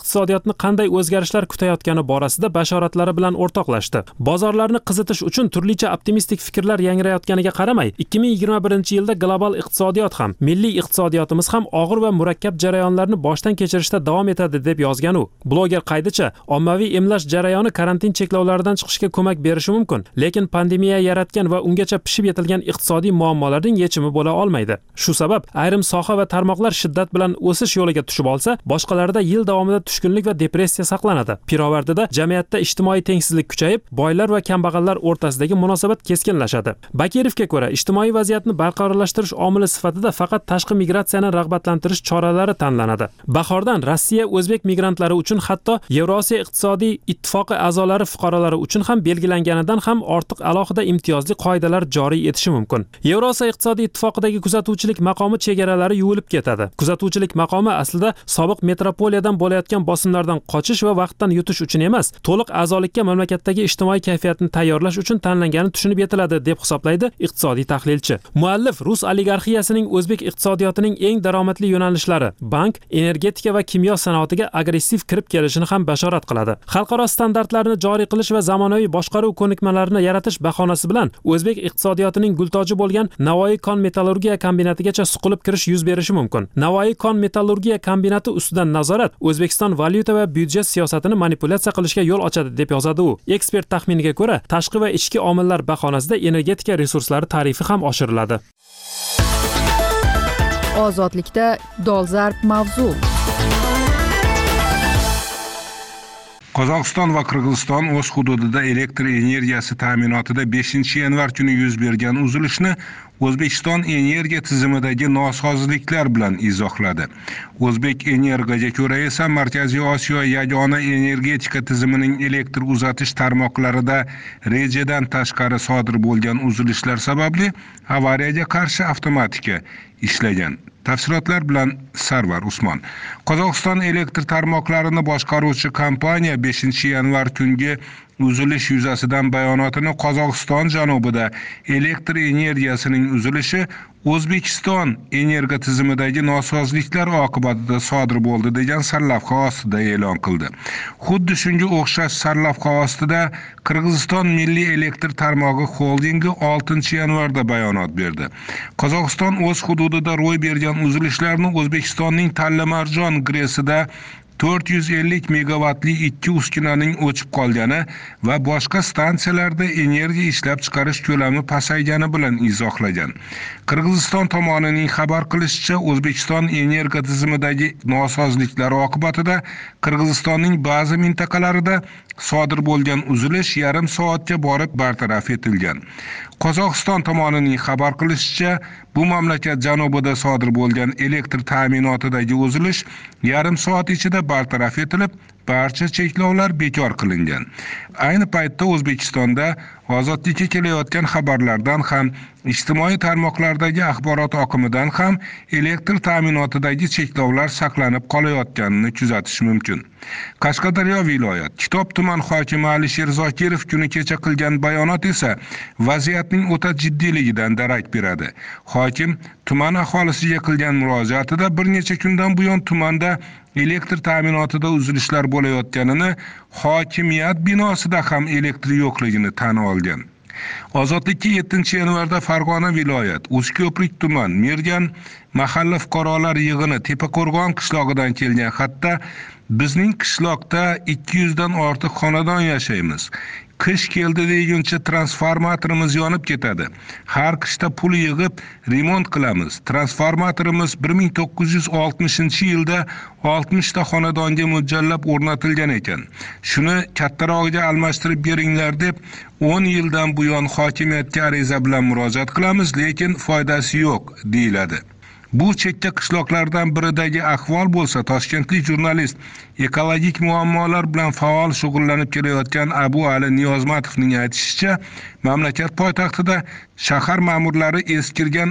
iqtisodiyotni qanday o'zgarishlar kutayotgani borasida bashoratlari bilan o'rtoqlashdi. Bozorlarni qizitish uchun turlicha optimistik fikrlar yangrayotganiga qaramay, ikki ming yigirma birinchi yilda global iqtisodiyot ham, milliy iqtisodiyotimiz ham og'ir va murakkab jarayonlarni boshdan kechirishda davom etadi deb yozgan u. Bloger qaydicha, ommaviy emlash jarayoni karantin cheklovlaridan chiqishga ko'mak berishi mumkin, lekin pandemiya yaratgan va ungacha pishib yetilgan iqtisodiy muammolarning yechimi bo'la olmaydi. Shu sabab ayrim soha va tarmoqlar shiddat bilan o'sish yo'liga tushib olsa, boshqalarida yil davomida tushkunlik va depressiya saqlanadi. Pirovardida jamiyatda ijtimoiy tengsizlik kuchayib, boylar va kambag'allar o'rtasidagi munosabat keskinlashadi. Bakirovga ko'ra, ijtimoiy vaziyatni barqarorlashtirish omili sifatida faqat tashqi migratsiyani rag'batlantirish choralari tanlanadi. Bahordan Rossiya o'zbek migrantlari uchun hatto Yevrosiyo iqtisodiy ittifoqi a'zolari fuqarolari uchun ham belgilanganidan ham ortiq alohida imtiyozli qoidalar joriy etishi mumkin. Yevrosiyo iqtisodiy ittifoqidagi kuzatuvchilik maqomi chegaralari yuvilib ketadi. Kuzatuvchilik maqomi aslida sobiq metropoliyadan bo'layotgan bosimlardan qochish va vaqtdan yutish uchun emas, to'liq a'zolikka mamlakatdagi ijtimoiy kayfiyatni tayyorlash uchun tanlangani tushunib yetiladi deb hisoblaydi iqtisodiy tahlilchi. Muallif rus oligarxiyasining o'zbek iqtisodiyotining eng daromadli yo'nalishlari, bank, energetika va kimyo sanoatiga agressiv kirib kelishini ham bashorat qiladi. Xalqaro standartlarni joriy qilish va zamonaviy boshqaruv ko'nikmalarini yaratish bahonasi bilan o'zbek iqtisodiyotining gultoji bo'lgan Navoiy kon metallurgiya kombinatigacha suqilib kirish yuz berishi mumkin. Navoiy kon metallurgiya kombinati ustidan nazorat O'zbekiston valyuta va byudjet siyosatini manipulyatsiya qilishga yo'l ochadi deb yozadi u. Ekspert taxminiga ko'ra, tashqi va ichki omillar bahonasida energetika resurslari tarifi ham oshiriladi. Ozodlikda dolzarb mavzu. Qozog'iston va Qirg'iziston o'z hududida elektr energiyasi ta'minotida beshinchi yanvar kuni yuz bergan uzilishni O'zbekiston energiya tizimidagi nosozliklar bilan izohladi. O'zbek Energoga ko'ra esa Markaziy Osiyo yagona energetika tizimining elektr uzatish tarmoqlarida rejadan tashqari sodir bo'lgan uzilishlar sababli avariyaga qarshi avtomatika ishlagan. Tafsilotlar bilan Sarvar Usmon. Qozog'iston elektr tarmoqlarini boshqaruvchi kompaniya beshinchi yanvar kungi uzilish yuzasidan bayonotini Qozog'iston janubida elektr energiyasining uzilishi O'zbekiston energo tizimidagi nosozliklar oqibatida sodir bo'ldi degan sarlavha ostida e'lon qildi. Xuddi shunga o'xshash sarlavha ostida Qirg'iziston Milliy elektr tarmog'i xoldingi oltinchi yanvarda bayonot berdi. Qozog'iston o'z hududida ro'y bergan uzilishlarni O'zbekistonning Talla-Marjon gresida to'rt yuz ellik megavatli ikki uskunaning o'chib qolgani va boshqa stansiyalarda energiya ishlab chiqarish ko'lami pasaygani bilan izohlagan. Qirg'iziston tomonining xabar qilishicha, O'zbekiston energo tizimidagi nosozliklar oqibatida Qirg'izistonning ba'zi mintaqalarida sodir bo'lgan uzilish yarim soatga borib bartaraf etilgan. Qozog'iston tomonining xabar qilishicha, bu mamlakat janubida sodir bo'lgan elektr ta'minotidagi uzilish yarim soat ichida bartaraf etilib, barcha cheklovlar bekor qilingan. Ayni paytda O'zbekistonda ozodlikka kelayotgan xabarlardan ham, ijtimoiy tarmoqlardagi axborot oqimidan ham elektr ta'minotidagi cheklovlar saqlanib qolayotganini kuzatish mumkin. Qashqadaryo viloyat Kitob tuman hokimi Alisher Zokirov kuni kecha qilgan bayonot esa vaziyatning o'ta jiddiyligidan darak beradi. Hokim tuman aholisiga qilgan murojaatida bir necha kundan buyon tumanda elektr ta'minotida uzilishlar bo'layotganini, hokimiyat binosida ham elektr yo'qligini tan olgan. Ozodlikka yettinchi yanvarda Farg'ona viloyat O'zko'prik tuman Mergan mahalla fuqarolar yig'ini Tepaqo'rg'on qishlog'idan kelgan xatda bizning qishloqda ikki yuz dan ortiq xonadon yashaymiz. Qish keldi deguncha transformatorimiz yonib ketadi. Har qishda pul yig'ib remont qilamiz. Transformatorimiz bir ming to'qqiz yuz oltmishinchi yilda oltmish ta xonadonga mo'ljallab o'rnatilgan ekan. Shuni kattarog'iga almashtirib beringlar deb o'n yildan buyon hokimiyatga ariza bilan murojaat qilamiz, lekin foydasi yo'q deyiladi. Bu chekka qishloqlardan biridagi ahvol bo'lsa, toshkentlik jurnalist ekologik muammolar bilan faol shug'ullanib kelayotgan Abu Ali Niyozmatovning aytishicha, mamlakat poytaxtida shahar ma'murlari eskirgan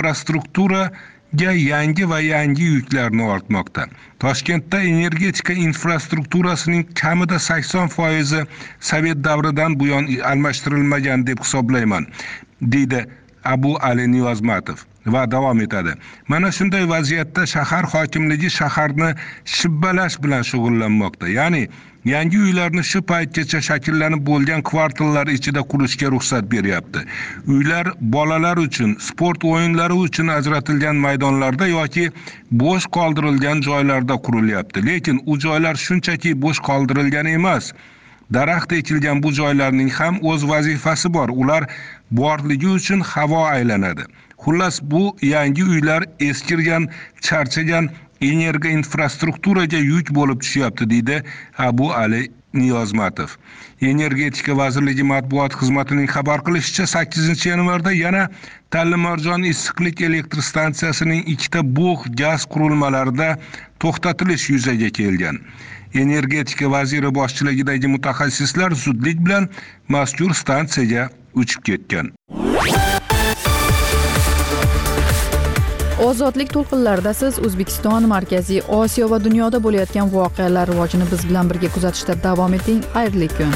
infrastrukturaga yangi va yangi yuklarni ortmoqda. Toshkentda energetika infrastrukturasining kamida sakson foizi Sovet davridan buyon almashtirilmagan deb hisoblayman, deydi Abu Ali Niyozmatov. va davom etadi. Mana shunday vaziyatda shahar hokimligi shaharni shibbalash bilan shug'ullanmoqda. Ya'ni yangi uylarni shu paytgacha shakllanib bo'lgan kvartallar ichida qurishga ruxsat beryapti. Uylar bolalar uchun, sport o'yinlari uchun ajratilgan maydonlarda yoki bo'sh qoldirilgan joylarda qurilyapti. Lekin u joylar shunchaki bo'sh qoldirilgan emas. Daraxt ekilgan bu joylarning ham o'z vazifasi bor. Ular borligi uchun havo aylanadi. Xullas, bu yangi uylar eskirgan, charchagan energiya infrastrukturaga yuk bo'lib tushyapti, deydi Abu Ali Niyozmatov. Energetika vazirligi matbuot xizmatining xabar qilishicha, sakkizinchi yanvarda yana Tallimarjon issiqlik elektr stansiyasining ikkita bug' gaz qurilmalarida to'xtatilish yuzaga kelgan. Energetika vaziri boshchiligidagi mutaxassislar zudlik bilan mazkur stansiyaga uchib ketgan. Ozodlik to'lqinlarida siz O'zbekiston, Markaziy Osiyo va dunyoda bo'layotgan voqealar rivojini biz bilan birga kuzatishda davom eting. Xayrli kun.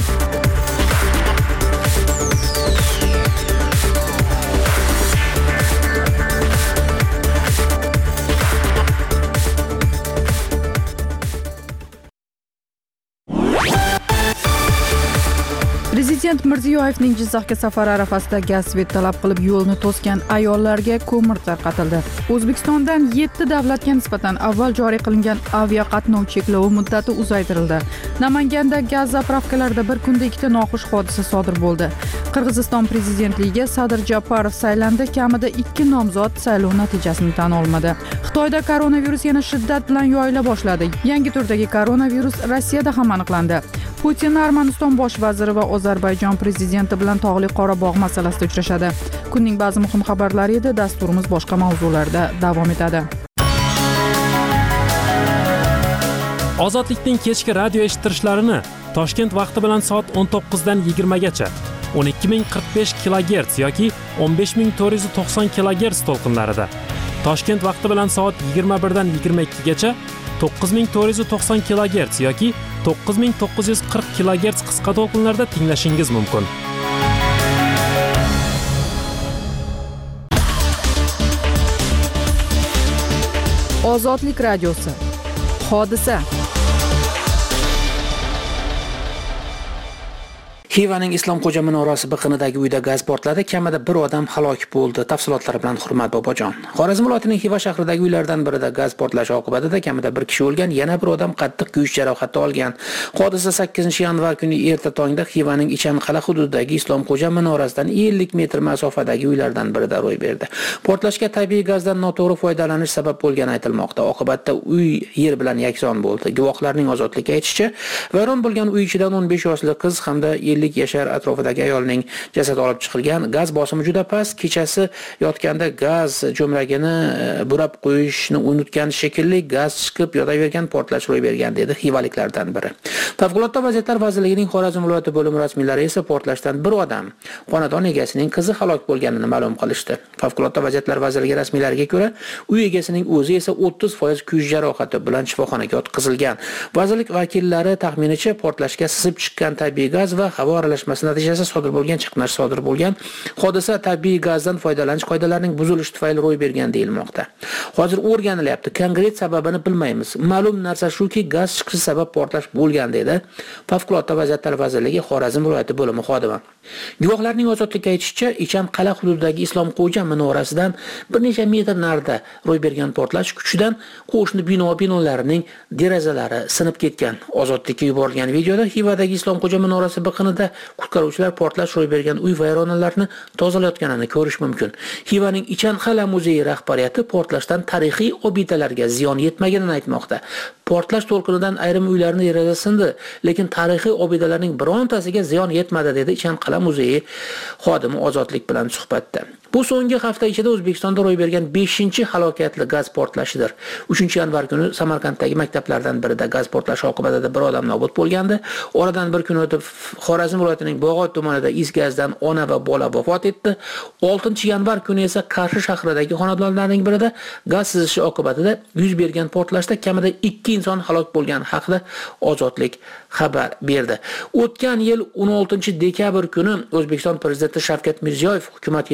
Prezident Mirziyoyevning Jizzaxga safari arafasida gaz svet talab qilib yo'lni to'sgan ayollarga ko'mir tarqatildi. O'zbekistondan yetti davlatga nisbatan avval joriy qilingan aviaqatnov cheklovi muddati uzaytirildi. Namanganda gaz zapravkalarida bir kunda ikkita noxush hodisa sodir bo'ldi. Qirg'iziston prezidentligiga Sadir Japarov saylandi, kamida ikki nomzod saylov natijasini tan olmadi. Xitoyda koronavirus yana shiddat bilan yoyila boshladi. Yangi turdagi koronavirus Rossiyada ham aniqlandi. Putin Armaniston bosh vaziri va Ozarbayjon prezidenti bilan Tog'li Qorabog' masalasida uchrashadi. Kunning ba'zi muhim xabarlari edi, dasturimiz boshqa mavzularda davom etadi. Ozodlikning kechki radio eshittirishlarini Toshkent vaqti bilan soat o'n to'qqizdan yigirma gacha o'n ikki ming qirq besh kilogerts yoki o'n besh ming to'rt yuz to'qson kilogerts to'lqinlarida, Toshkent vaqti bilan soat yigirma birdan yigirma ikki gacha to'qqiz ming to'rt yuz to'qson kilogerts yoki to'qqiz ming to'qqiz yuz qirq kilogerts qisqa to'lqinlarda tinglashingiz mumkin. Ozodlik radiosi. Hodisa. Xivaning Islomxo'ja minorasi biqinidagi uyda gaz portladi, kamida bir odam halok bo'ldi. Tafsilotlar bilan Hurmat Bobojon. Xorazm viloyatining Xiva shahridagi uylardan birida gaz portlashi oqibatida kamida bir kishi o'lgan, yana bir odam qattiq kuyish jarohati olgan. Hodisa sakkizinchi yanvar kuni erta tongda Xivaning Ichanqala hududidagi Islomxo'ja minorasidan ellik metr masofadagi uylardan birida ro'y berdi. Portlashga tabiiy gazdan noto'g'ri foydalanish sabab bo'lgani aytilmoqda. Oqibatda uy yer bilan yakson bo'ldi. Guvohlarning ozodlikka aytishicha, vayron bo'lgan uy ichidan o'n besh yoshli qiz hamda ellik yashar atrofidagi ayolning jasadi olib chiqilgan. Gaz bosimi juda past. Kechasi yotganda gaz jo'mragini burab qo'yishni unutgan shekilli gaz chiqib yotavergan, portlash ro'y bergan dedi xivaliklardan biri. Favqulodda vaziyatlar vazirligining Xorazm viloyati bo'limi rasmiylari esa portlashdan bir odam, xonadon egasining qizi halok bo'lganini ma'lum qilishdi. Favqulodda vaziyatlar vazirligi rasmiylariga ko'ra, uy egasining o'zi esa o'ttiz foiz kuyish jarohati bilan shifoxonaga yotqizilgan. Vazirlik vakillari taxminicha portlashga sizib chiqqan tabiiy gaz va havo aralashmasi natijasida sodir bo'lgan chiqnash sodir bo'lgan. Hodisa tabiiy gazdan foydalanish qoidalarining buzilishi tufayli ro'y bergan deyilmoqda. Hozir o'rganilyapti, konkret sababini bilmaymiz. Ma'lum narsa shuki, gaz chiqishi sabab portlash bo'lgan dedi Favqulodda vaziyatlar vazirligi Xorazm viloyati bo'limi xodimi. Guvohlarning ozodlikka aytishicha, Ichanqala hududidagi Islomxo'ja minorasidan bir necha metr narida ro'y bergan portlash kuchidan qo'shni bino binolarining derazalari sinib ketgan. Ozodlikka yuborilgan videoda Xivadagi Islomxo'ja minorasi biqinida qutqaruvchilar portlash ro'y bergan uy vayronalarini tozalayotganini ko'rish mumkin. Xivaning Ichanqala muzeyi rahbariyati portlashdan tarixiy obidalarga ziyon yetmaganini aytmoqda. Portlash to'lqinidan ayrim uylarning derazasi sindi, lekin tarixiy obidalarning birontasiga ziyon yetmadi dedi Ichanqala muzeyi xodimi ozodlik bilan suhbatda. Bu so'nggi hafta ichida O'zbekistonda ro'y bergan beshinchi halokatli gaz portlashidir. uchinchi yanvar kuni Samarqanddagi maktablardan birida gaz portlashi oqibatida bir odam nobud bo'lgandi. Oradan bir kun o'tib Xorazm viloyatining Bog'ot tumanida is gazdan ona va bola vafot etdi. oltinchi yanvar kuni esa Qarshi shahridagi xonadonlarning birida gaz sizishi oqibatida yuz bergan portlashda kamida ikki inson halok bo'lgani haqida Ozodlik xabar berdi. O'tgan yil o'n oltinchi dekabr kuni O'zbekiston prezidenti Shavkat Mirziyoyev hukumat yig'ilishida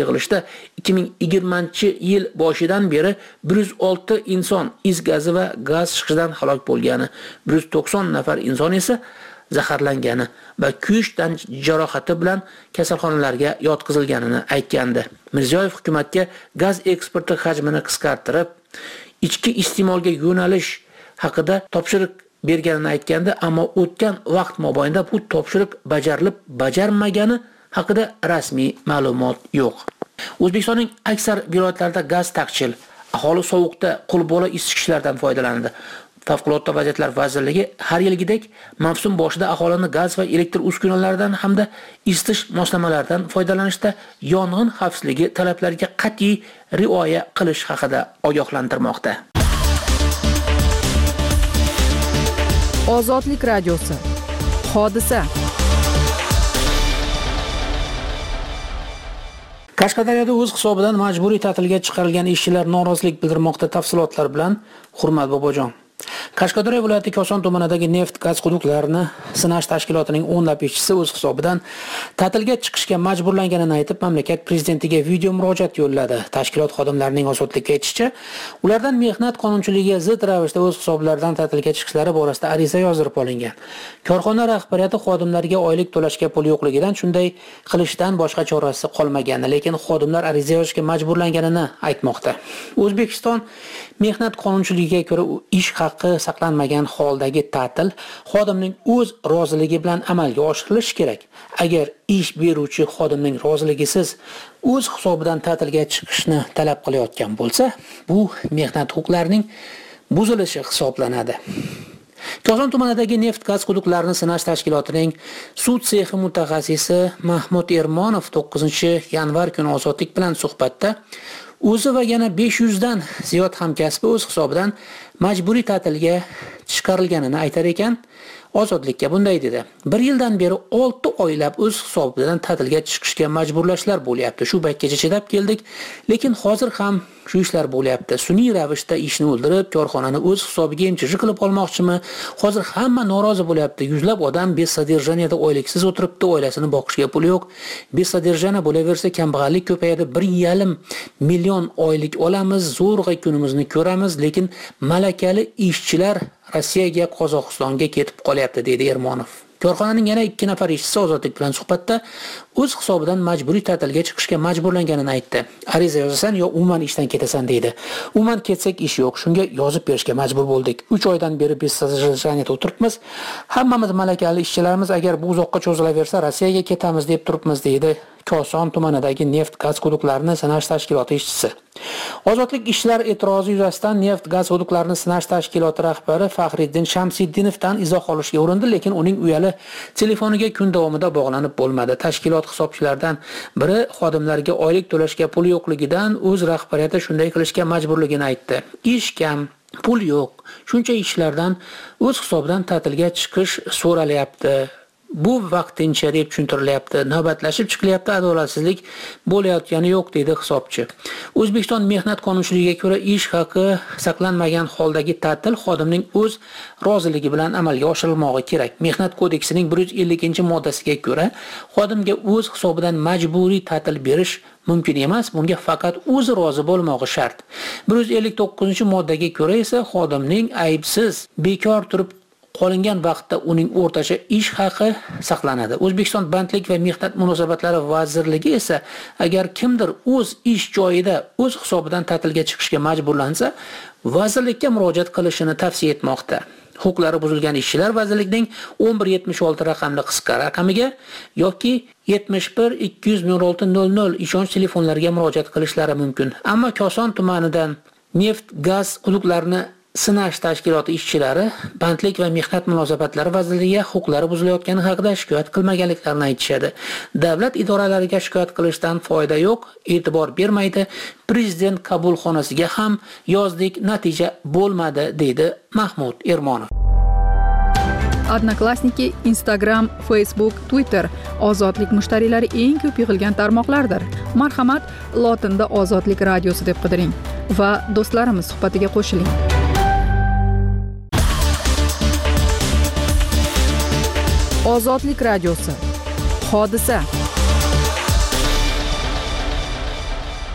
ikki ming yigirmanchi yil boshidan beri bir yuz olti inson is gazi va gaz chiqishidan halok bo'lgani, bir yuz to'qson nafar inson esa zaharlangani va kuyish tan jarohati bilan kasalxonalarga yotqizilganini aytgandi. Mirziyoyev hukumatga gaz eksporti hajmini qisqartirib, ichki iste'molga yo'nalish haqida topshiriq berganini aytgandi, ammo o'tgan vaqt mobaynida bu topshiriq bajarilib, bajarmagani haqida rasmiy ma'lumot yo'q. O'zbekistonning aksar viloyatlarida gaz taqchil, aholi sovuqda qo'lbola isitgichlardan foydalanadi. Favqulodda vaziyatlar vazirligi har yilgidek mavsum boshida aholini gaz va elektr uskunalaridan hamda isitish moslamalaridan foydalanishda yong'in xavfsizligi talablariga qat'iy rioya qilish haqida ogohlantirmoqda. Ozodlik radiosi. Hodisa. Qashqadaryoda o'z hisobidan majburiy ta'tilga chiqarilgan ishchilar norozilik bildirmoqda. Tafsilotlar bilan Hurmat Bobojon. Qashqadaryo viloyati Koson tumanidagi neft gaz quduqlarini sinash tashkilotining o'nlab ishchisi o'z hisobidan ta'tilga chiqishga majburlanganini aytib, mamlakat prezidentiga video murojaat yo'lladi. Tashkilot xodimlarining ozodlikka aytishicha, ulardan mehnat qonunchiligiga zid ravishda o'z hisoblaridan ta'tilga chiqishlari borasida ariza yozdirib olingan. Korxona rahbariyati xodimlarga oylik to'lashga pul yo'qligidan shunday qilishdan boshqa chorasi qolmagan, lekin xodimlar ariza yozishga majburlanganini aytmoqda. O'zbekiston mehnat qonunchiligiga ko'ra ish haqqi saqlanmagan holdagi ta'til xodimning o'z roziligi bilan amalga oshirilishi kerak. Agar ish beruvchi xodimning roziligisiz o'z hisobidan ta'tilga chiqishni talab qilayotgan bo'lsa, bu mehnat huquqlarining buzilishi hisoblanadi. Koson tumanidagi neft gaz quduqlarini sinash tashkilotining sud sexi mutaxassisi Mahmud Ermonov to'qqizinchi yanvar kuni Ozodlik bilan suhbatda o'zi va yana besh yuz dan ziyod hamkasbi o'z hisobidan majburiy ta'tilga chiqarilganini aytar ekan, Ozodlikka bunday dedi: bir yildan beri olti oylab o'z hisobidan ta'tilga chiqishga majburlashlar bo'lyapti. Shu paytgacha chidab keldik, lekin hozir ham shu ishlar bo'lyapti. Sun'iy ravishda ishni o'ldirib, korxonani o'z hisobiga emchishi qilib olmoqchimi? Hozir hamma norozi bo'lyapti. Yuzlab odam besodержанияda oyliksiz o'tiribdi, oilasini boqishga puli yo'q. Besodержана bo'laversa, kambag'allik ko'payadi. bir yarim million oylik olamiz, zo'rg'a kunimizni ko'ramiz, lekin malakali ishchilar Rossiyaga, Qozog'istonga ketib qolyapti, dedi Ermonov. Korxonaning yana ikki nafar ishchisi Ozodlik bilan suhbatda o'z hisobidan majburiy ta'tilga chiqishga majburlanganini aytdi. Ariza yozasan yo umuman ishdan ketasan deydi. Umuman ketsak ish yo'q, shunga yozib berishga majbur bo'ldik. uch oydan beri besodержанияda o'tiribmiz. Hammamiz malakali ishchilarimiz, agar bu uzoqqa cho'zilaversa Rossiyaga ketamiz deb turibmiz, deydi Koson tumanidagi neft gaz quduqlarini sinash tashkiloti ishchisi. Ozodlik ishchilar e'tirozi yuzasidan neft gaz quduqlarini sinash tashkiloti rahbari Faxriddin Shamsiddinovdan izoh olishga urindi, lekin uning uyali telefoniga kun davomida bog'lanib bo'lmadi. Tashkilot hisobchilaridan biri xodimlarga oylik to'lashga pul yo'qligidan o'z rahbariyati shunday qilishga majburligini aytdi. Ish kam, pul yo'q. Shuncha ishchilardan o'z hisobidan ta'tilga chiqish so'ralyapti. Bu vaqtincha deb tushuntirilyapti. Navbatlashib chiqilyapti, adolatsizlik bo'layotgani yo'q, dedi hisobchi. O'zbekiston mehnat qonunchiligiga ko'ra ish haqi saqlanmagan holdagi ta'til xodimning o'z roziligi bilan amalga oshirilmog'i kerak. Mehnat kodeksining bir yuz ellinchi moddasiga ko'ra xodimga o'z hisobidan majburiy ta'til berish mumkin emas, bunga faqat o'zi rozi bo'lmog'i shart. bir yuz ellik to'qqizinchi moddaga ko'ra esa xodimning aybsiz bekor turib qolingan vaqtda uning o'rtacha ish haqi saqlanadi. O'zbekiston Bandlik va mehnat munosabatlari vazirligi esa agar kimdir o'z ish joyida o'z hisobidan ta'tilga chiqishga majburlansa, vazirlikka murojaat qilishini tavsiya etmoqda. Huquqlari buzilgan ishchilar vazirlikning o'n bir yetmish olti raqamli qisqa raqamiga yoki yetmish bir ikki yuz nol olti nol nol ishonch telefonlariga murojaat qilishlari mumkin. Ammo Koson tumanidan neft gaz quduqlarini sinash tashkiloti ishchilari Bandlik va mehnat munosabatlari vazirligiga huquqlari buzilayotgani haqida shikoyat qilmaganliklarini aytishadi. Davlat idoralariga shikoyat qilishdan foyda yo'q, e'tibor bermaydi. Prezident qabulxonasiga ham yozdik, natija bo'lmadi, deydi Mahmud Ermonov. Odnoklassniki, Instagram, Facebook, Twitter ozodlik mushtariylari eng ko'p yig'ilgan tarmoqlardir. Marhamat, lotinda Ozodlik radiosi deb qidiring va do'stlarimiz suhbatiga qo'shiling. Ozodlik radiosi. Hodisa.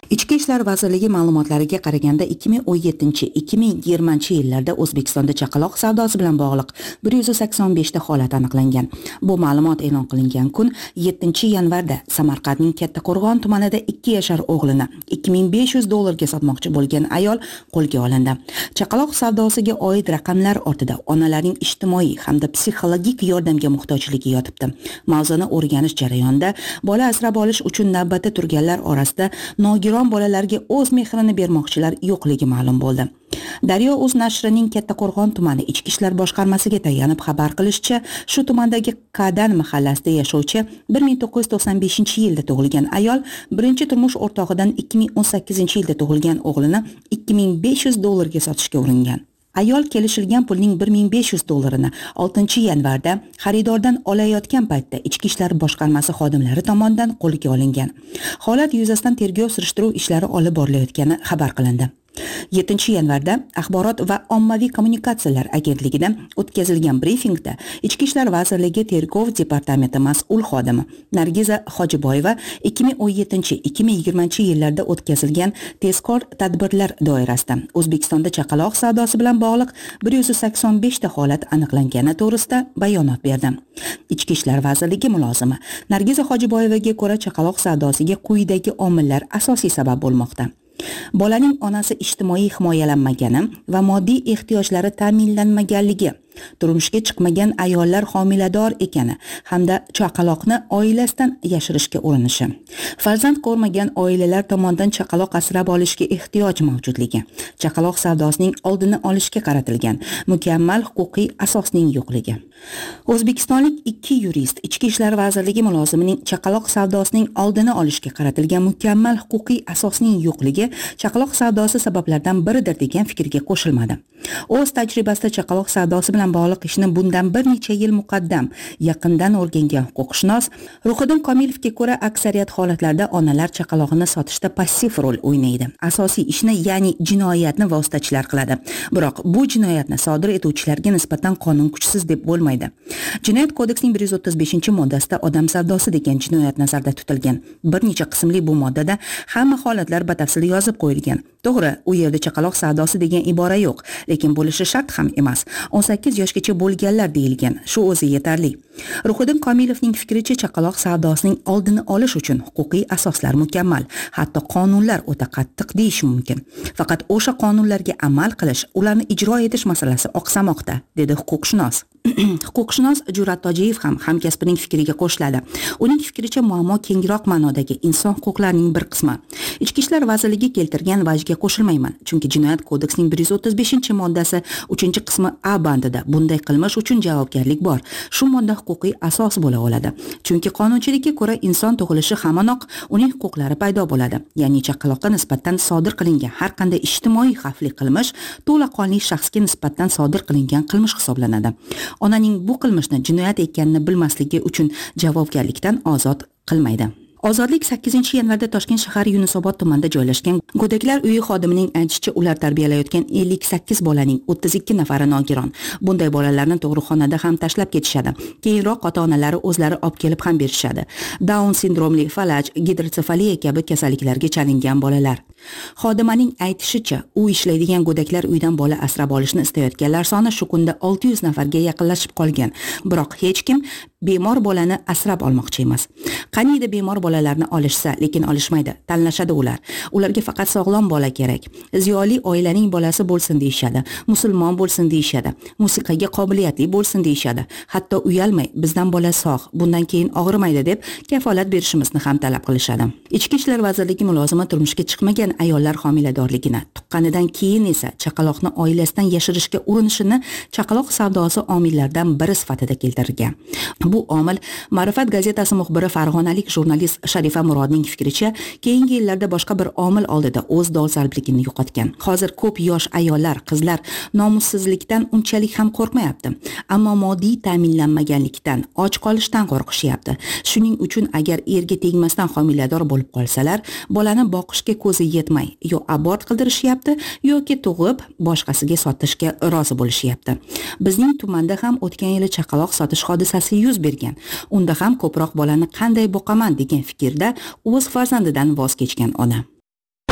Ichki ishlar vazirligi ma'lumotlariga qaraganda ikki ming o'n yettinchi ikki ming yigirmanchi yillarda O'zbekistonda chaqaloq savdosi bilan bog'liq bir yuz sakson besh ta holat aniqlangan. Bu ma'lumot e'lon qilingan kun yettinchi yanvarda Samarqandning Kattaqo'rg'on tumanida ikki yashar o'g'lini ikki ming besh yuz dollarga sotmoqchi bo'lgan ayol qo'lga olindi. Chaqaloq savdosiga oid raqamlar ortida onalarning ijtimoiy hamda psixologik yordamga muhtojligi yotibdi. Mavzuni o'rganish jarayonida bola asrab olish uchun navbatda turganlar orasida nogiron bolalarga o'z mehrini bermoqchilar yo'qligi ma'lum bo'ldi. Daryo o'z nashrining Kattaqo'rg'on tumani ichki ishlar boshqarmasiga tayanib xabar qilishicha, shu tumandagi Qadan mahallasida yashovchi bir ming to'qqiz yuz to'qson beshinchi yilda tug'ilgan ayol birinchi turmush o'rtog'idan ikki ming o'n sakkizinchi yilda tug'ilgan o'g'lini ikki ming besh yuz dollarga sotishga uringan. Ayol kelishilgan pulning bir ming besh yuz dollarini oltinchi yanvarda xaridordan olayotgan paytda ichki ishlar boshqarmasi xodimlari tomonidan qo'lga olingan. Holat yuzasidan tergov surishtiruv ishlari olib borilayotgani xabar qilindi. yettinchi yanvarda Axborot va ommaviy kommunikatsiyalar agentligida o'tkazilgan brifingda Ichki ishlar vazirligi tergov departamenti mas'ul xodimi Nargiza Hojiboyeva ikki ming o'n yettinchi ikki ming yigirmanchi yillarda o'tkazilgan tezkor tadbirlar doirasida O'zbekistonda chaqaloq savdosi bilan bog'liq bir yuz sakson besh ta holat aniqlangani to'g'risida bayonot berdi. Ichki ishlar vazirligi mulozimi Nargiza Hojiboyevaga ko'ra, chaqaloq savdosiga quyidagi omillar asosiy sabab bo'lmoqda. Bolaning onasi ijtimoiy himoyalanmagani va moddiy ehtiyojlari ta'minlanmaganligi, turmushga chiqmagan ayollar homilador ekani hamda chaqaloqni oilasidan yashirishga urinishi, farzand ko'rmagan oilalar tomonidan chaqaloq asrab olishga ehtiyoj mavjudligi, chaqaloq savdosining oldini olishga qaratilgan mukammal huquqiy asosning yo'qligi. O'zbekistonlik ikki yurist Ichki ishlar vazirligi mulozimining chaqaloq savdosining oldini olishga qaratilgan mukammal huquqiy asosning yo'qligi chaqaloq savdosi sabablaridan biridir degan fikrga qo'shilmadi. O'z tajribasida chaqaloq savdosi bilan bog'liq ishni bundan bir necha yil muqaddam yaqindan o'rgangan huquqshunos Ruhiddin Komilovga ko'ra, aksariyat holatlarda onalar chaqaloqni sotishda passiv rol o'ynaydi. Asosiy ishni, ya'ni jinoyatni vositachilar qiladi. Biroq bu jinoyatni sodir etuvchilarga nisbatan qonun kuchsiz deb bo'lmaydi. Jinoyat kodeksining bir yuz o'ttiz beshinchi moddasida odam savdosi degan jinoyat nazarda tutilgan. Bir necha qismli bu moddada hamma holatlar batafsil yozib qo'yilgan. To'g'ri, u yerda chaqaloq savdosi degan ibora yo'q, lekin bo'lishi shart ham emas. o'n sakkiz yoshgacha bo'lganlar deyilgan. Shu o'zi yetarli. Ruhiddin Komilovning fikricha, chaqaloq savdosining oldini olish uchun huquqiy asoslar mukammal, hatto qonunlar o'ta qattiq deyish mumkin. Faqat o'sha qonunlarga amal qilish, ularni ijro etish masalasi oqsamoqda, dedi huquqshunos. Huquqshunos Jurat Tojiyev ham hamkasbining fikriga qo'shiladi. Uning fikricha, muammo kengroq ma'nodagi inson huquqlarining bir qismi. Ichki ishlar vazirligi keltirgan vajga qo'shilmayman, chunki Jinoyat kodeksining bir yuz o'ttiz beshinchi moddasi uchinchi qismi A bandida bunday qilmish uchun javobgarlik bor. Shu modda huquqiy asos bo'la oladi. Chunki qonunchilikka ko'ra inson tug'ilishi hamanoq uning huquqlari paydo bo'ladi. Ya'ni chaqaloqqa nisbatan sodir qilingan har qanday ijtimoiy xavfli qilmish to'laqonli shaxsga nisbatan sodir qilingan qilmish hisoblanadi. Onaning bu qilmishni jinoyat ekanini bilmasligi uchun javobgarlikdan ozod qilmaydi. Ozodlik sakkizinchi yanvarda Toshkent shahar Yunusobod tumanida joylashgan go'daklar uyi xodimining aytishicha, ular tarbiyalayotgan ellik sakkiz bolaning o'ttiz ikki nafari nogiron. Bunday bolalarni tug'ruqxonada ham tashlab ketishadi. Keyinroq ota-onalari o'zlari olib kelib ham berishadi. Down sindromli, falaj, gidrotsefaliya kabi kasalliklarga chalingan bolalar. Xodimaning aytishicha, u ishlaydigan go'daklar uydan bola asrab olishni istayotganlar soni shu kunda olti yuz nafarga yaqinlashib qolgan. Biroq hech kim bemor bolani asrab olmoqchi emas. Qaniydi bemor bolalarni olishsa, lekin olishmaydi. Tanlashadi ular. Ularga faqat sog'lom bola kerak. Ziyoli oilaning bolasi bo'lsin deyishadi. Musulmon bo'lsin deyishadi. Musiqaga qobiliyatli bo'lsin deyishadi. Hatto uyalmay, bizdan bola sog', bundan keyin og'rimaydi deb kafolat berishimizni ham talab qilishadi. Ichki ishlar vazirligi mulozimi turmushga chiqmagan ayollar homiladorligini, tuqqanidan keyin esa chaqaloqni oilasidan yashirishga urinishini chaqaloq savdosi omillaridan biri sifatida keltirgan. Bu omil Ma'rifat gazetasi muxbiri farg'onalik jurnalist Sharifa Murodning fikricha, keyingi yillarda boshqa bir omil oldida o'z dolzarbligini yo'qotgan. Hozir ko'p yosh ayollar, qizlar nomussizlikdan unchalik ham qo'rqmayapti, ammo moddiy ta'minlanmaganlikdan, och qolishdan qo'rqishyapti. Shuning uchun agar erga tegmasdan homilador bo'lib qolsalar, bolani boqishga ko'zi yetmay yo abort qildirishyapti yoki tug'ib boshqasiga sotishga rozi bo'lishyapti. Bizning tumanda ham o'tgan yili chaqaloq sotish hodisasi yuz bergan. Unda ham ko'proq bolani qanday boqaman degan fikrda o'z farzandidan voz kechgan ona.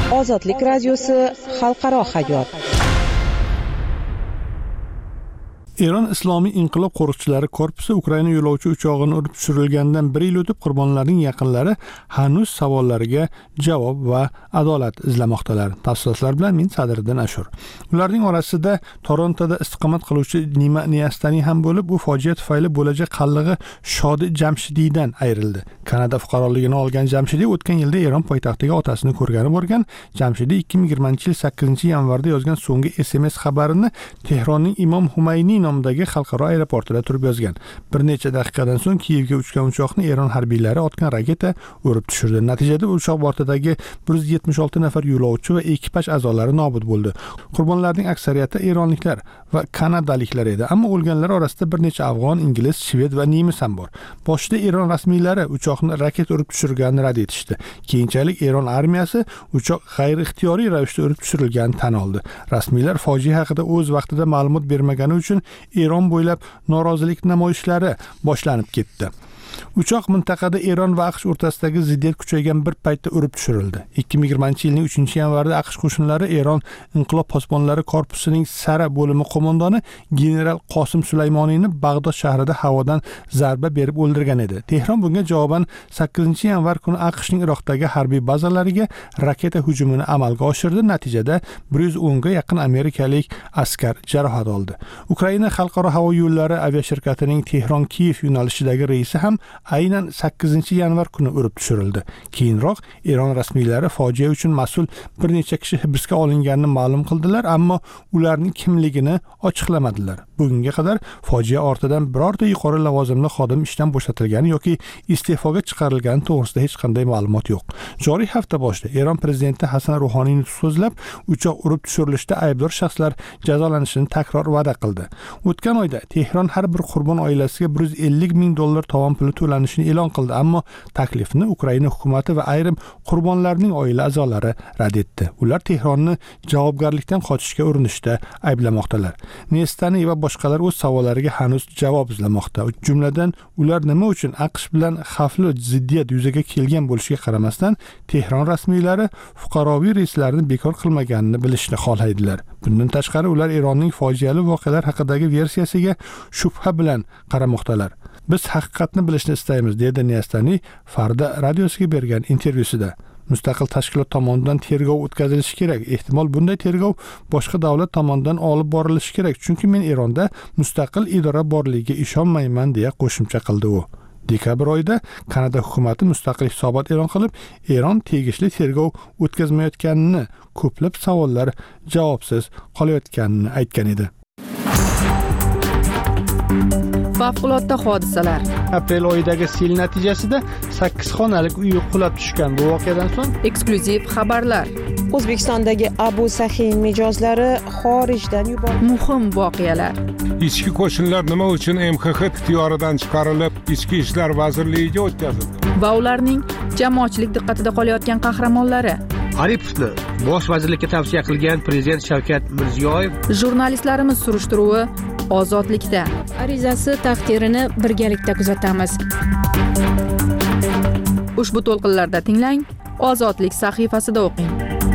Ozodlik radiosi xalqaro hayot. Eron Islomiy inqilob qo'riqchilari korpusi Ukraina yo'lovchi uchog'ini urib tushirilganidan bir yil o'tib qurbonlarning yaqinlari hanuz savollariga javob va adolat izlamoqdalar. Tafsilotlar bilan men Sadriddin Ashur. Ularning orasida Torontoda istiqomat qiluvchi Nima Niyastani ham bo'lib, u fojia tufayli bo'lajak qallig'i Shodi Jamshidiydan ayrildi. Kanada fuqaroligini olgan Jamshidi o'tgan yilda Eron poytaxtiga otasini ko'rgani borgan. Jamshidi ikki ming yigirmanchi yil sakkizinchi yanvarda yozgan so'nggi S M S xabarini Tehronning Imom Humayniy nomidagi xalqaro aeroportida turib yozgan. Bir necha daqiqadan so'ng Kiyevga uchgan uchoqni Eron harbiylari otgan raketa urib tushirdi. Natijada uchoq bortidagi bir yuz yetmish olti nafar yo'lovchi va ekipaj a'zolari nobud bo'ldi. Qurbonlarning aksariyati eronliklar va kanadaliklar edi, ammo o'lganlar orasida bir necha afg'on, ingliz, shved va nemis ham bor. Boshida Eron rasmiylari uchoqni raketa urib tushirganini rad etishdi. Keyinchalik Eron armiyasi uchoq g'ayri-ixtiyoriy ravishda urib tushirilganini tan oldi. Rasmiylar fojia haqida o'z vaqtida ma'lumot bermagani uchun Eron bo'ylab norozilik namoyishlari boshlanib ketdi. Uchoq mintaqada Eron va AQSh o'rtasidagi ziddiyat kuchaygan bir paytda urib tushirildi. ikki ming yigirmanchi yilning uchinchi yanvarida AQSh qo'shinlari Eron inqilob posbonlari korpusining Sara bo'limi qo'mondoni general Qosim Sulaymoniyni Bag'dod shahrida havodan zarba berib o'ldirgan edi. Tehron bunga javoban sakkizinchi yanvar kuni AQShning Iroqdagi harbiy bazalariga raketa hujumini amalga oshirdi. Natijada bir yuz o'n ga yaqin amerikalik askar jarohat oldi. Ukraina xalqaro havo yo'llari aviashirkatining Tehron-Kiyev yo'nalishidagi reysi ham aynan sakkizinchi yanvar kuni urib tushirildi. Keyinroq Eron rasmiylari fojia uchun mas'ul bir necha kishi hibsga olinganini ma'lum qildilar, ammo ularning kimligini ochiqlamadilar. Bugunga qadar fojia ortidan birorta yuqori lavozimli xodim ishdan bo'shatilgani yoki iste'foga chiqarilgani to'g'risida hech qanday ma'lumot yo'q. Joriy hafta boshida Eron prezidenti Hasan Ruhoniyni so'zlab, uchoq urib tushirilishda aybdor shaxslar jazolanishini takror va'da qildi. O'tgan oyda Tehron har bir qurbon oilasiga bir yuz ellik ming dollar tovon puli to'lanishini e'lon qildi, ammo taklifni Ukraina hukumati va ayrim qurbonlarning oila a'zolari rad etdi. Ular Tehronni javobgarlikdan qochishga urinishda ayblamoqdalar. Niyastani va boshqalar o'z savollariga hanuz javob izlamoqda. Jumladan, ular nima uchun AQSh bilan xavfli ziddiyat yuzaga kelgan bo'lishiga qaramasdan Tehron rasmiylari fuqaroviy reyslarni bekor qilmaganini bilishni xohlaydilar. Bundan tashqari, ular Eronning fojiali voqealar haqidagi versiyasiga shubha bilan qaramoqdalar. Biz haqiqatni bilishni istaymiz, dedi Niyastani Farda radiosiga bergan intervyusida. Mustaqil tashkilot tomonidan tergov o'tkazilishi kerak. Ehtimol bunday tergov boshqa davlat tomonidan olib borilishi kerak, chunki men Eronda mustaqil idora borligiga ishonmayman, deya qo'shimcha qildi u. Dekabr oyida Kanada hukumati mustaqil hisobot e'lon qilib, Eron tegishli tergov o'tkazmayotganini, ko'plab savollar javobsiz qolayotganini aytgan edi. Favqulodda hodisalar. Aprel oyidagi sel natijasida sakkiz xonalik uy qulab tushgan. Bu voqeadan so'ng eksklyuziv xabarlar. O'zbekistondagi Abu Sahin mijozlari xorijdan yuborildi. Muhim voqealar. Ichki qo'shinlar nima uchun M X X ixtiyoridan chiqarilib, Ichki ishlar vazirligiga o'tkazildi? Va ularning jamoatchilik diqqatida qolayotgan qahramonlari. Aripovni bosh vazirlikka tavsiya qilgan prezident Shavkat Mirziyoyev. Jurnalistlarimiz surishtiruvi Ozodlikda. Arizasi taqdirini birgalikda kuzatamiz. Ushbu to'lqinlarda tinglang, Ozodlik sahifasida o'qing.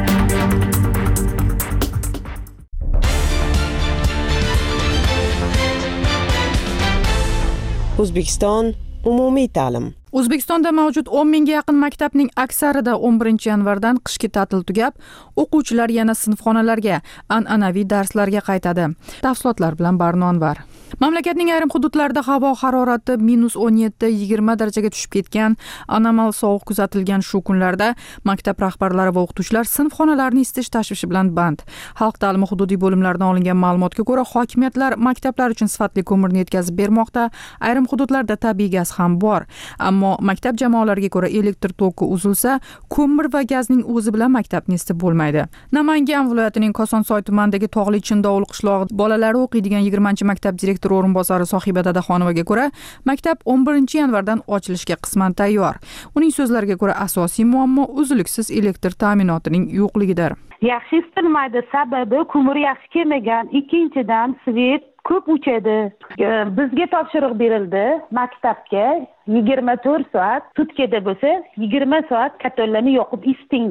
O'zbekiston umumiy ta'lim. O'zbekistonda mavjud o'n mingga yaqin maktabning aksarida o'n birinchi yanvardan qishki ta'til tugab, o'quvchilar yana sinfxonalarga, an'anaviy darslarga qaytadi. Tafsilotlar bilan Barnonvar. Mamlakatning ayrim hududlarida havo harorati minus o'n yetti yigirma darajaga tushib ketgan, anomal sovuq kuzatilgan shu kunlarda maktab rahbarlari va o'qituvchilar sinfxonalarni isitish tashvishi bilan band. Xalq ta'limi hududiy bo'limlaridan olingan ma'lumotga ko'ra, hokimiyatlar maktablar uchun sifatli ko'mirni yetkazib bermoqda. Ayrim hududlarda tabiiy gaz ham bor, ammo maktab jamoalariga ko'ra elektr toki uzilsa, ko'mir va gazning o'zi bilan maktabni isitib bo'lmaydi. Namangan viloyatining Kosonsoy tumanidagi Tog'li Chindovul qishlog'i bolalari o'qiydigan yigirmanchi maktab direktori o'rinbosari Sohiba Dadaxonovaga ko'ra, maktab o'n birinchi yanvardan ochilishga qisman tayyor. Uning so'zlariga ko'ra, asosiy muammo uzluksiz elektr ta'minotining yo'qligidir. Yaxshi isitilmaydi, sababi ko'mir yaxshi kelmagan, ikkinchidan svet ko'p o'chadi. Bizga topshiriq berildi maktabga yigirma to'rt soat, sutkada bo'lsa yigirma soat ko'tollarni yoqib isiting deb.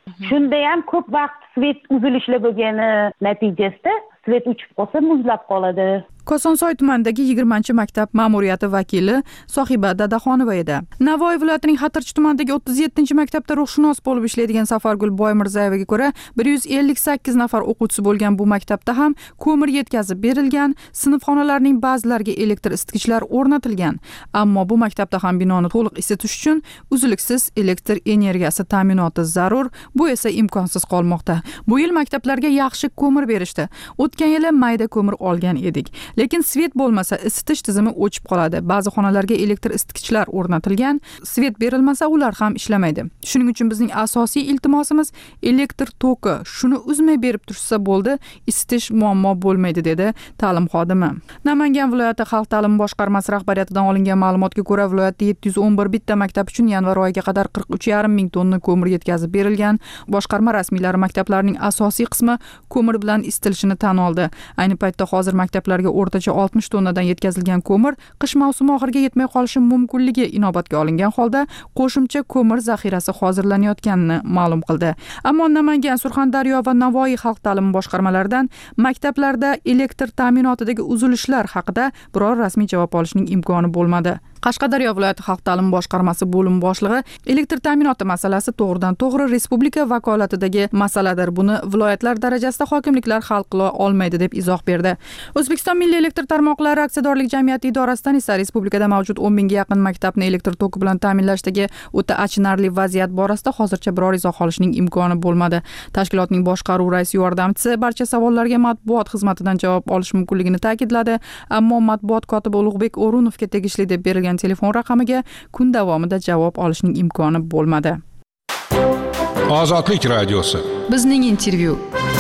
Shunda ham ko'p vaqt svet uzilishli bo'lgani natijasida svet o'chib qolsa muzlab qoladi. Kosonsoy tumanidagi yigirmanchi maktab ma'muriyati vakili Sohiba Dadaxonova edi. Navoiy viloyatining Xatirchi tumanidagi o'ttiz yettinchi maktabda ruhshunos bo'lib ishlaydigan Safargul Boymirzayevaga ko'ra, bir yuz ellik sakkiz nafar o'quvchisi bo'lgan bu maktabda ham ko'mir yetkazib berilgan, sinfxonalarning ba'zilariga elektr isitgichlar o'rnatilgan. Ammo bu maktabda ham binoni to'liq isitish uchun uzluksiz elektr energiyasi ta'minoti zarur, bu esa imkonsiz qolmoqda. Bu yil maktablarga yaxshi ko'mir berishdi. O'tgan yili mayda ko'mir olgan edik. Lekin svet bo'lmasa isitish tizimi o'chib qoladi. Ba'zi xonalarga elektr isitgichlar o'rnatilgan, svet berilmasa ular ham ishlamaydi. Shuning uchun bizning asosiy iltimosimiz elektr toki shuni uzmay berib tursa bo'ldi, isitish muammo bo'lmaydi dedi ta'lim xodimi. Namangan viloyati xalq ta'limi boshqarmasi rahbariyatidan olingan ma'lumotga ko'ra, viloyatda yetti yuz o'n bir bitta maktab uchun yanvar oyiga qadar qirq uch yarim ming tonna ko'mir yetkazib berilgan. Boshqarma rasmiylari maktablarning asosiy qismi ko'mir bilan isitilishini tan oldi. Ayni paytda hozir maktablarga o'rtacha oltmish tonnadan yetkazilgan ko'mir qish mavsumi oxiriga yetmay qolishi mumkinligi inobatga olingan holda qo'shimcha ko'mir zaxirasi hozirlanayotganini ma'lum qildi. Ammo Namangan, Surxondaryo va Navoiy xalq ta'limi boshqarmalaridan maktablarda elektr ta'minotidagi uzilishlar haqida biror rasmiy javob olishning imkoni bo'lmadi. Qashqadaryo viloyati xalq ta'limi boshqarmasi bo'lim boshlig'i elektr ta'minoti masalasi to'g'ridan to'g'ri respublika vakolatidagi masaladir. Buni viloyatlar darajasida hokimliklar hal qila olmaydi deb izoh berdi. O'zbekiston Milliy elektr tarmoqlari aksiyadorlik jamiyati idorasidan esa respublikada mavjud o'n mingga yaqin maktabni elektr toki bilan ta'minlashdagi o'ta achinarli vaziyat borasida hozircha biror izoh olishning imkoni bo'lmadi. Tashkilotning boshqaruv raisi yordamchisi barcha savollarga matbuot xizmatidan javob olish mumkinligini ta'kidladi, ammo matbuot kotibi Ulug'bek O'runovga tegishli deb berilgan telefon raqamiga kun davomida javob olishning imkoni bo'lmadi. Ozodlik radiosi. Bizning intervyu.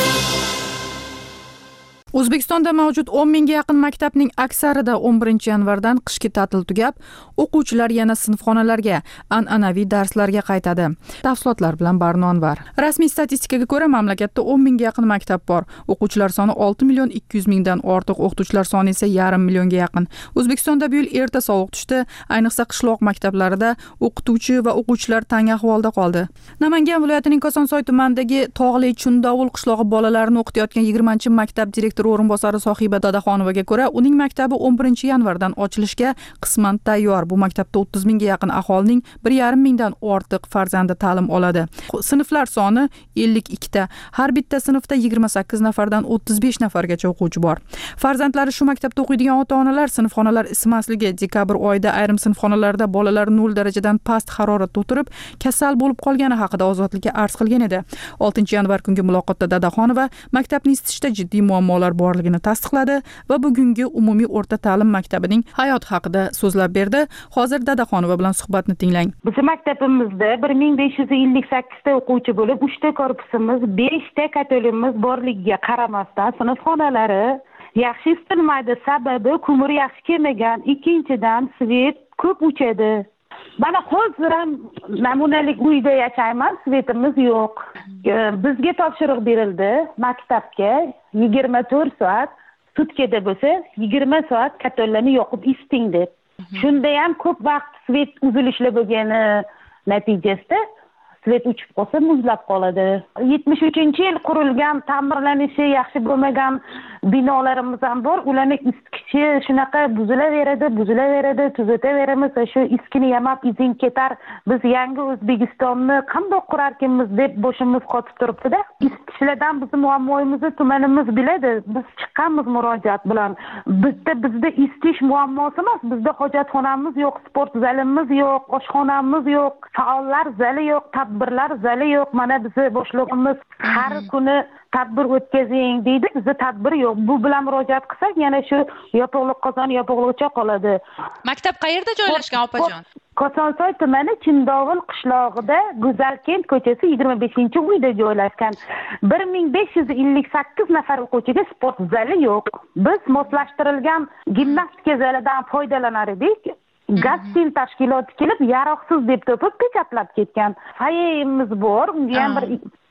O'zbekistonda mavjud o'n mingga yaqin maktabning aksarida o'n birinchi yanvardan qishki ta'til tugab, o'quvchilar yana sinfxonalarga, an'anaviy darslarga qaytadi. Tafsilotlar bilan Barnonvar. Rasmiy statistikaga ko'ra, mamlakatda o'n mingga yaqin maktab bor. O'quvchilar soni olti million ikki yuz mingdan ortiq, o'qituvchilar soni esa yarim millionga yaqin. O'zbekistonda bu yil erta sovuq tushdi, ayniqsa qishloq maktablarida o'qituvchi va o'quvchilar tang ahvolda qoldi. Namangan viloyatining Kosonsoy tumanidagi Tog'li Chundovul qishlog'i bolalarini o'qitayotgan yigirmanchi maktab direktori o'rinbosari Sohiba Dadaxonovaga ko'ra, uning maktabi o'n birinchi yanvardan ochilishga qisman tayyor. Bu maktabda o'ttiz mingga yaqin aholining bir yarim mingdan ortiq farzandi ta'lim oladi. Sinflar soni ellik ikkita. Har bitta sinfda yigirma sakkiz nafardan o'ttiz besh nafargacha o'quvchi bor. Farzandlari shu maktabda o'qiydigan ota-onalar sinfxonalar isimasligi, dekabr oyida ayrim sinfxonalarda bolalar nol darajadan past haroratda o'tirib, kasal bo'lib qolgani haqida Ozodlikka arz qilgan edi. oltinchi yanvar kungi muloqotda Dadaxonova maktabni isitishda jiddiy muammolar borligini tasdiqladi va bugungi umumiy o'rta ta'lim maktabining hayoti haqida so'zlab berdi. Hozir Dadaxonova bilan suhbatni tinglang. Bizning maktabimizda bir ming besh yuz ellik sakkiz ta o'quvchi bo'lib, uch ta korpusimiz, besh ta katolimimiz borligiga qaramasdan sinfxonalari yaxshi isitilmaydi. Sababi ko'mir yaxshi kelmagan, ikkinchidan svet ko'p o'chadi. Mana hozir ham namunalik uyda yashayman, svetimiz yo'q. Bizga topshiriq berildi maktabga yigirma to'rt soat, sutkada bo'lsa yigirma soat katollarni yoqib isiting deb. Shunda ham ko'p vaqt svet uzilishli bo'lgani natijasida svet o'chib qolsa muzlab qoladi. yetmish uchinchi yil qurilgan, ta'mirlanishi yaxshi bo'lmagan binolarimiz ham bor. Ularning isitgichi shunaqa buzilaveradi, buzilaveradi, tuzataveramiz. Shu iskini yamab izing ketar. Biz yangi O'zbekistonni qanday qurarkanmiz deb boshimiz qotib turibdi-da. Isitgichlardan bizning muammomizni tumanimiz biladi. Biz chiqqanmiz murojaat bilan. Bizda bizda isitish muammosi emas, bizda hojatxonamiz yo'q, sport zalimiz yo'q, oshxonamiz yo'q, faollar zali yo'q, tadbirlar zali yo'q. Mana bizni boshlig'imiz har kuni tadbir o'tkazing deydi, bizda tadbir yo'q. Bu bilan murojaat qilsak, yana shu yopiqliq qozon yopiqligicha qoladi. Maktab qayerda joylashgan opajon? Kosonsoy tumani Chindovul qishlog'ida Go'zalkent ko'chasi yigirma beshinchi uyda joylashgan. bir ming besh yuz ellik sakkiz nafar o'quvchiga sport zali yo'q. Biz moslashtirilgan gimnastika zalidan foydalanar edik. Gaztil tashkiloti kelib, yaroqsiz deb topib pechatlab ketgan. Fayemiz bor, unga ham bir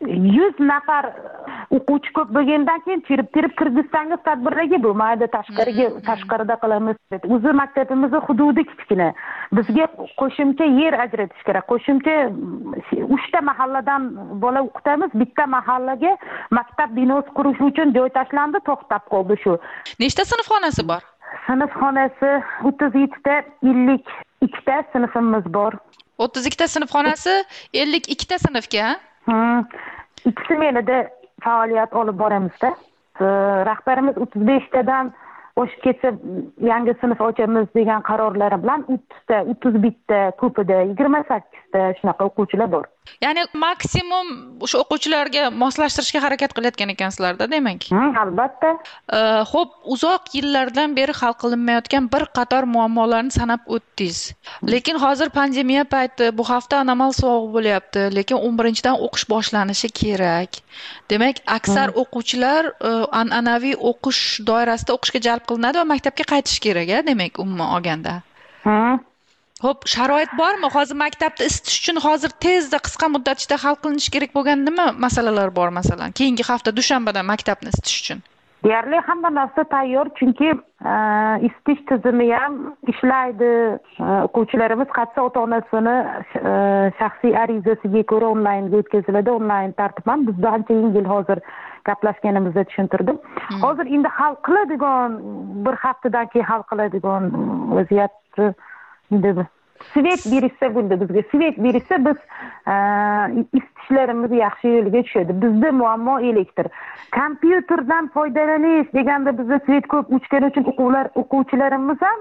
yuz nafar o'quvchi ko'p bo'lgandan keyin tirib tirib kirgizsangiz tadbirlarga bo'lmaydi, tashqariga tashqarida qilamiz. O'zi maktabimizni hududi kichkina. Bizga qo'shimcha yer ajratish kerak. Qo'shimcha uchta mahalladan bola o'qitamiz, bitta mahallaga maktab binosi qurish uchun joy tashlandi, to'xtab qoldi shu. Nechta sinf xonasi bor? Sinf xonasi o'ttiz yettita, ellik ikkita sinfimiz bor. o'ttiz ikkita sinf xonasi, ellik ikkita sinfga? Hmm. Ikki smenada faoliyat olib boramizda. Rahbarimiz o'ttiz beshtadan oshib ketsa yangi sinf ochamiz degan qarorlari bilan o'ttizta, o'ttiz bitta, ko'pida yigirma sakkizta shunaqa o'quvchilar bor. Ya'ni maksimum o'sha o'quvchilarga moslashtirishga harakat qilayotgan ekansizlar-da, demak. Ha, albatta. Xo'p, uzoq yillardan beri hal qilinmayotgan bir qator muammolarni sanab o'tdingiz. Lekin hozir pandemiya payti, bu hafta anomal sovuq bo'lyapti, lekin o'n birinchidan o'qish boshlanishi kerak. Demak, aksar o'quvchilar an'anaviy o'qish doirasida o'qishga jalb qilinadi va maktabga qaytish kerak-a, demak, umuman olganda. Ha. Xo'p, sharoit bormi? Hozir maktabni isitish uchun hozir tezda, qisqa muddat ichida hal qilinishi kerak bo'lgan nima masalalar bor masalan? Keyingi hafta dushanbadan maktabni isitish uchun. Deyarli hamma narsa tayyor, chunki isitish tizimi ham ishlaydi. O'quvchilarimiz qaytsa ota-onasini shaxsiy arizasiga ko'ra onlayn o'tkaziladi, onlayn tartib ham bizda ancha yengil hozir gaplashganimizda tushuntirdim. Hozir endi hal qiladigan bir haftadan keyin hal qiladigan vaziyatni endi svet berishsa bo'ldi bizga. Svet berishsa biz isitishlarimiz yaxshi yo'lga tushadi. Bizda muammo elektr. Kompyuterdan foydalanish deganda bizda svet ko'p o'chgani uchun o'quvchilar o'quvchilarimiz ham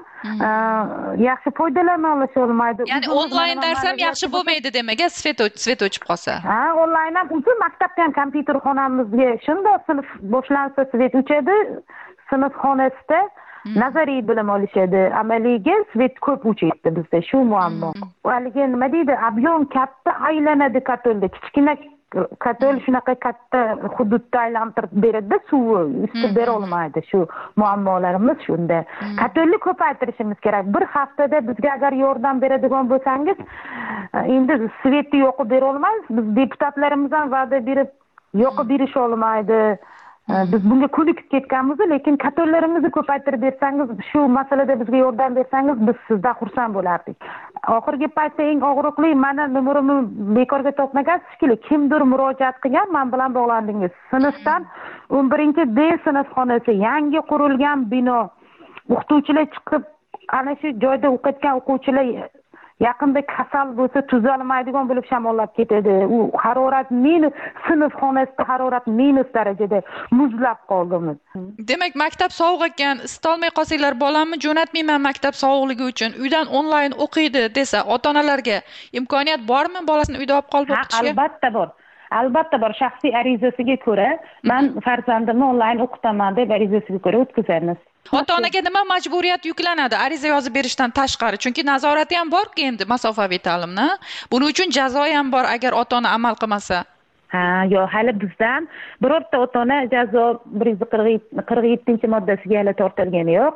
yaxshi foydalana olmaydi. Ya'ni onlayn dars ham yaxshi bo'lmaydi demak, svet svet o'chib qolsa. Ha, onlayn ham o'zi maktabda ham kompyuter xonamizga shunday sinf boshlansa svet o'chadi, sinf xonasida nazariy bilim olishadi, amaliyga svet ko'p o'chaydi bizda, shu muammo. Haligi nima deydi, ob'yom katta aylanadi katolda, kichkina katol shunaqa katta hududda aylantirib beradi, suvi ustib bera olmaydi. Shu muammolarimiz shunda. Katolni ko'paytirishimiz kerak. Bir haftada bizga agar yordam beradigan bo'lsangiz, endi svetni yoqib bera olmaymiz. Biz deputatlarimiz ham va'da berib yoqib berish olmaydi. Biz bunga ko'nikib ketganmiz, lekin katollarimizni ko'paytirib bersangiz, shu masalada bizga yordam bersangiz, biz sizdan xursand bo'lardik. Oxirgi paytda eng og'riqli mana nomerimni bekorga topmagansiz-ki, kimdir murojaat qilgan, men bilan bog'landingiz. Sinfdan o'n birinchi D sinfxonasi yangi qurilgan bino. O'qituvchilar chiqib, ana shu joyda o'qiyotgan o'quvchilar yaqinda kasal bo'lsa tuzalmaydigan bo'lib shamollab ketadi. U harorat minus, sinf xonasida harorat minus darajada muzlab qoldimiz. Demak, maktab sovuq ekan, isitolmay qolsanglar, bolamni jo'natmayman maktab sovuqligi uchun, uydan onlayn o'qiydi desa, ota-onalarga imkoniyat bormi bolasini uyda olib qolib o'qitishga? Albatta bor. Albatta bor. Shaxsiy arizasiga ko'ra, men farzandimni onlayn o'qitaman deb arizasiga ko'ra o'tkazamiz. Ota-onaga nima majburiyat yuklanadi ariza yozib berishdan tashqari? Chunki nazorati ham bor-ku endi masofaviy ta'limni. Buning uchun jazo ham bor agar ota-ona amal qilmasa. Ha, yo'q, hali bizdan birorta ota-ona jazo bir yuz qirq yettinchi moddasiga hali tortilgani yo'q.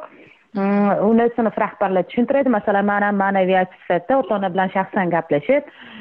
Uni sinf rahbarlari tushuntiradi. Masalan, men ham ma'naviyat sifatida ota-ona bilan shaxsan gaplashib,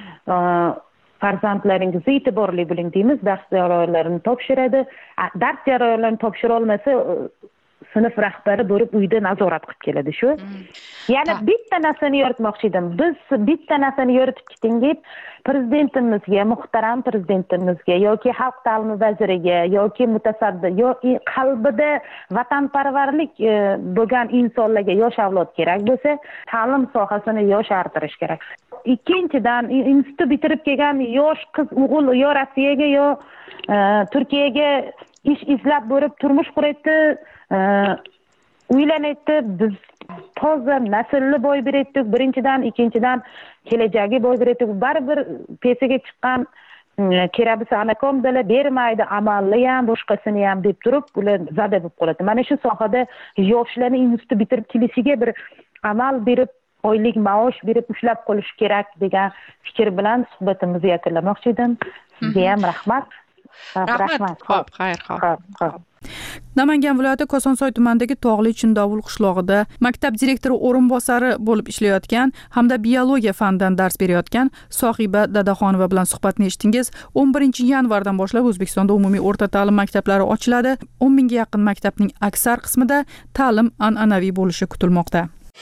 farzandlaringizni e'tiborli bo'ling deymiz, dars jarayonlarini topshiradi. Dars jarayonlarini topshira olmasa, sinf rahbari bo'lib uyda nazorat qilib keladi shu. Yana bitta narsani yoritmoqchi edim. Biz bitta narsani yoritib keting deb prezidentimizga, muhtaram prezidentimizga yoki xalq ta'limi vaziriga yoki mutasaddi yoki qalbida vatanparvarlik bo'lgan insonlarga yosh avlod kerak bo'lsa, ta'lim sohasini yoshartirish kerak. Ikkinchidan, institut bitirib kelgan yosh qiz o'g'il yo Rossiyaga yo Turkiyaga ish izlab borib turmush quraydi, uylanaydi. Biz toza naslni boy beraydik. Birinchidan, ikkinchidan kelajagi boy beraydik. Baribir pesiga chiqqan kerabisi anakomdalar bermaydi, amalli ham, boshqasini ham deb turib, ular zada bo'lib qoladi. Mana shu sohada yoshlarni institut bitirib kelishiga bir amal berib, oylik maosh berib ushlab qolish kerak degan fikr bilan suhbatimizni yakunlamoqchi edim. Sizga ham rahmat. Rahmat. Xo'p, xayr, xo'p. Namangan viloyati Kosonsoy tumanidagi Tog'li Chindovul qishlog'ida maktab direktori o'rinbosari bo'lib ishlayotgan hamda biologiya fanidan dars berayotgan Sohiba Dadaxonova bilan suhbatni eshitdingiz. o'n birinchi yanvardan boshlab O'zbekistonda umumiy o'rta ta'lim maktablari ochiladi. o'n mingga yaqin maktabning aksar qismida ta'lim an'anaviy bo'lishi kutilmoqda.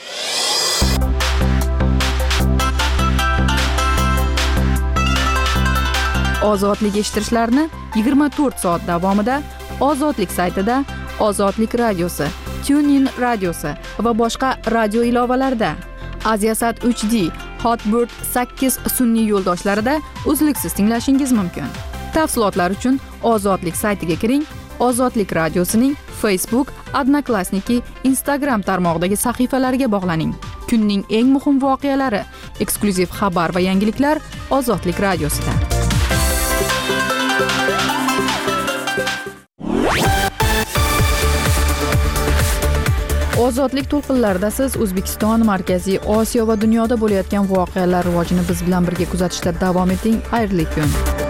Ozodlik eshittirishlarni yigirma to'rt soat davomida Ozodlik saytida, Ozodlik radiosi, TuneIn radiosi va boshqa radio ilovalarida, Aziasat uch D, Hotbird sakkiz sun'iy yo'ldoshlarida uzluksiz tinglashingiz mumkin. Tafsilotlar uchun Ozodlik saytiga kiring. Ozodlik radiosining Facebook, Odnoklassniki, Instagram tarmog'idagi sahifalariga bog'laning. Kunning eng muhim voqealari, eksklyuziv xabar va yangiliklar Ozodlik radiosida. Ozodlik to'lqinlarida siz O'zbekiston, Markaziy Osiyo va dunyoda bo'layotgan voqealar rivojini biz bilan birga kuzatishda davom eting. Xayrli kun.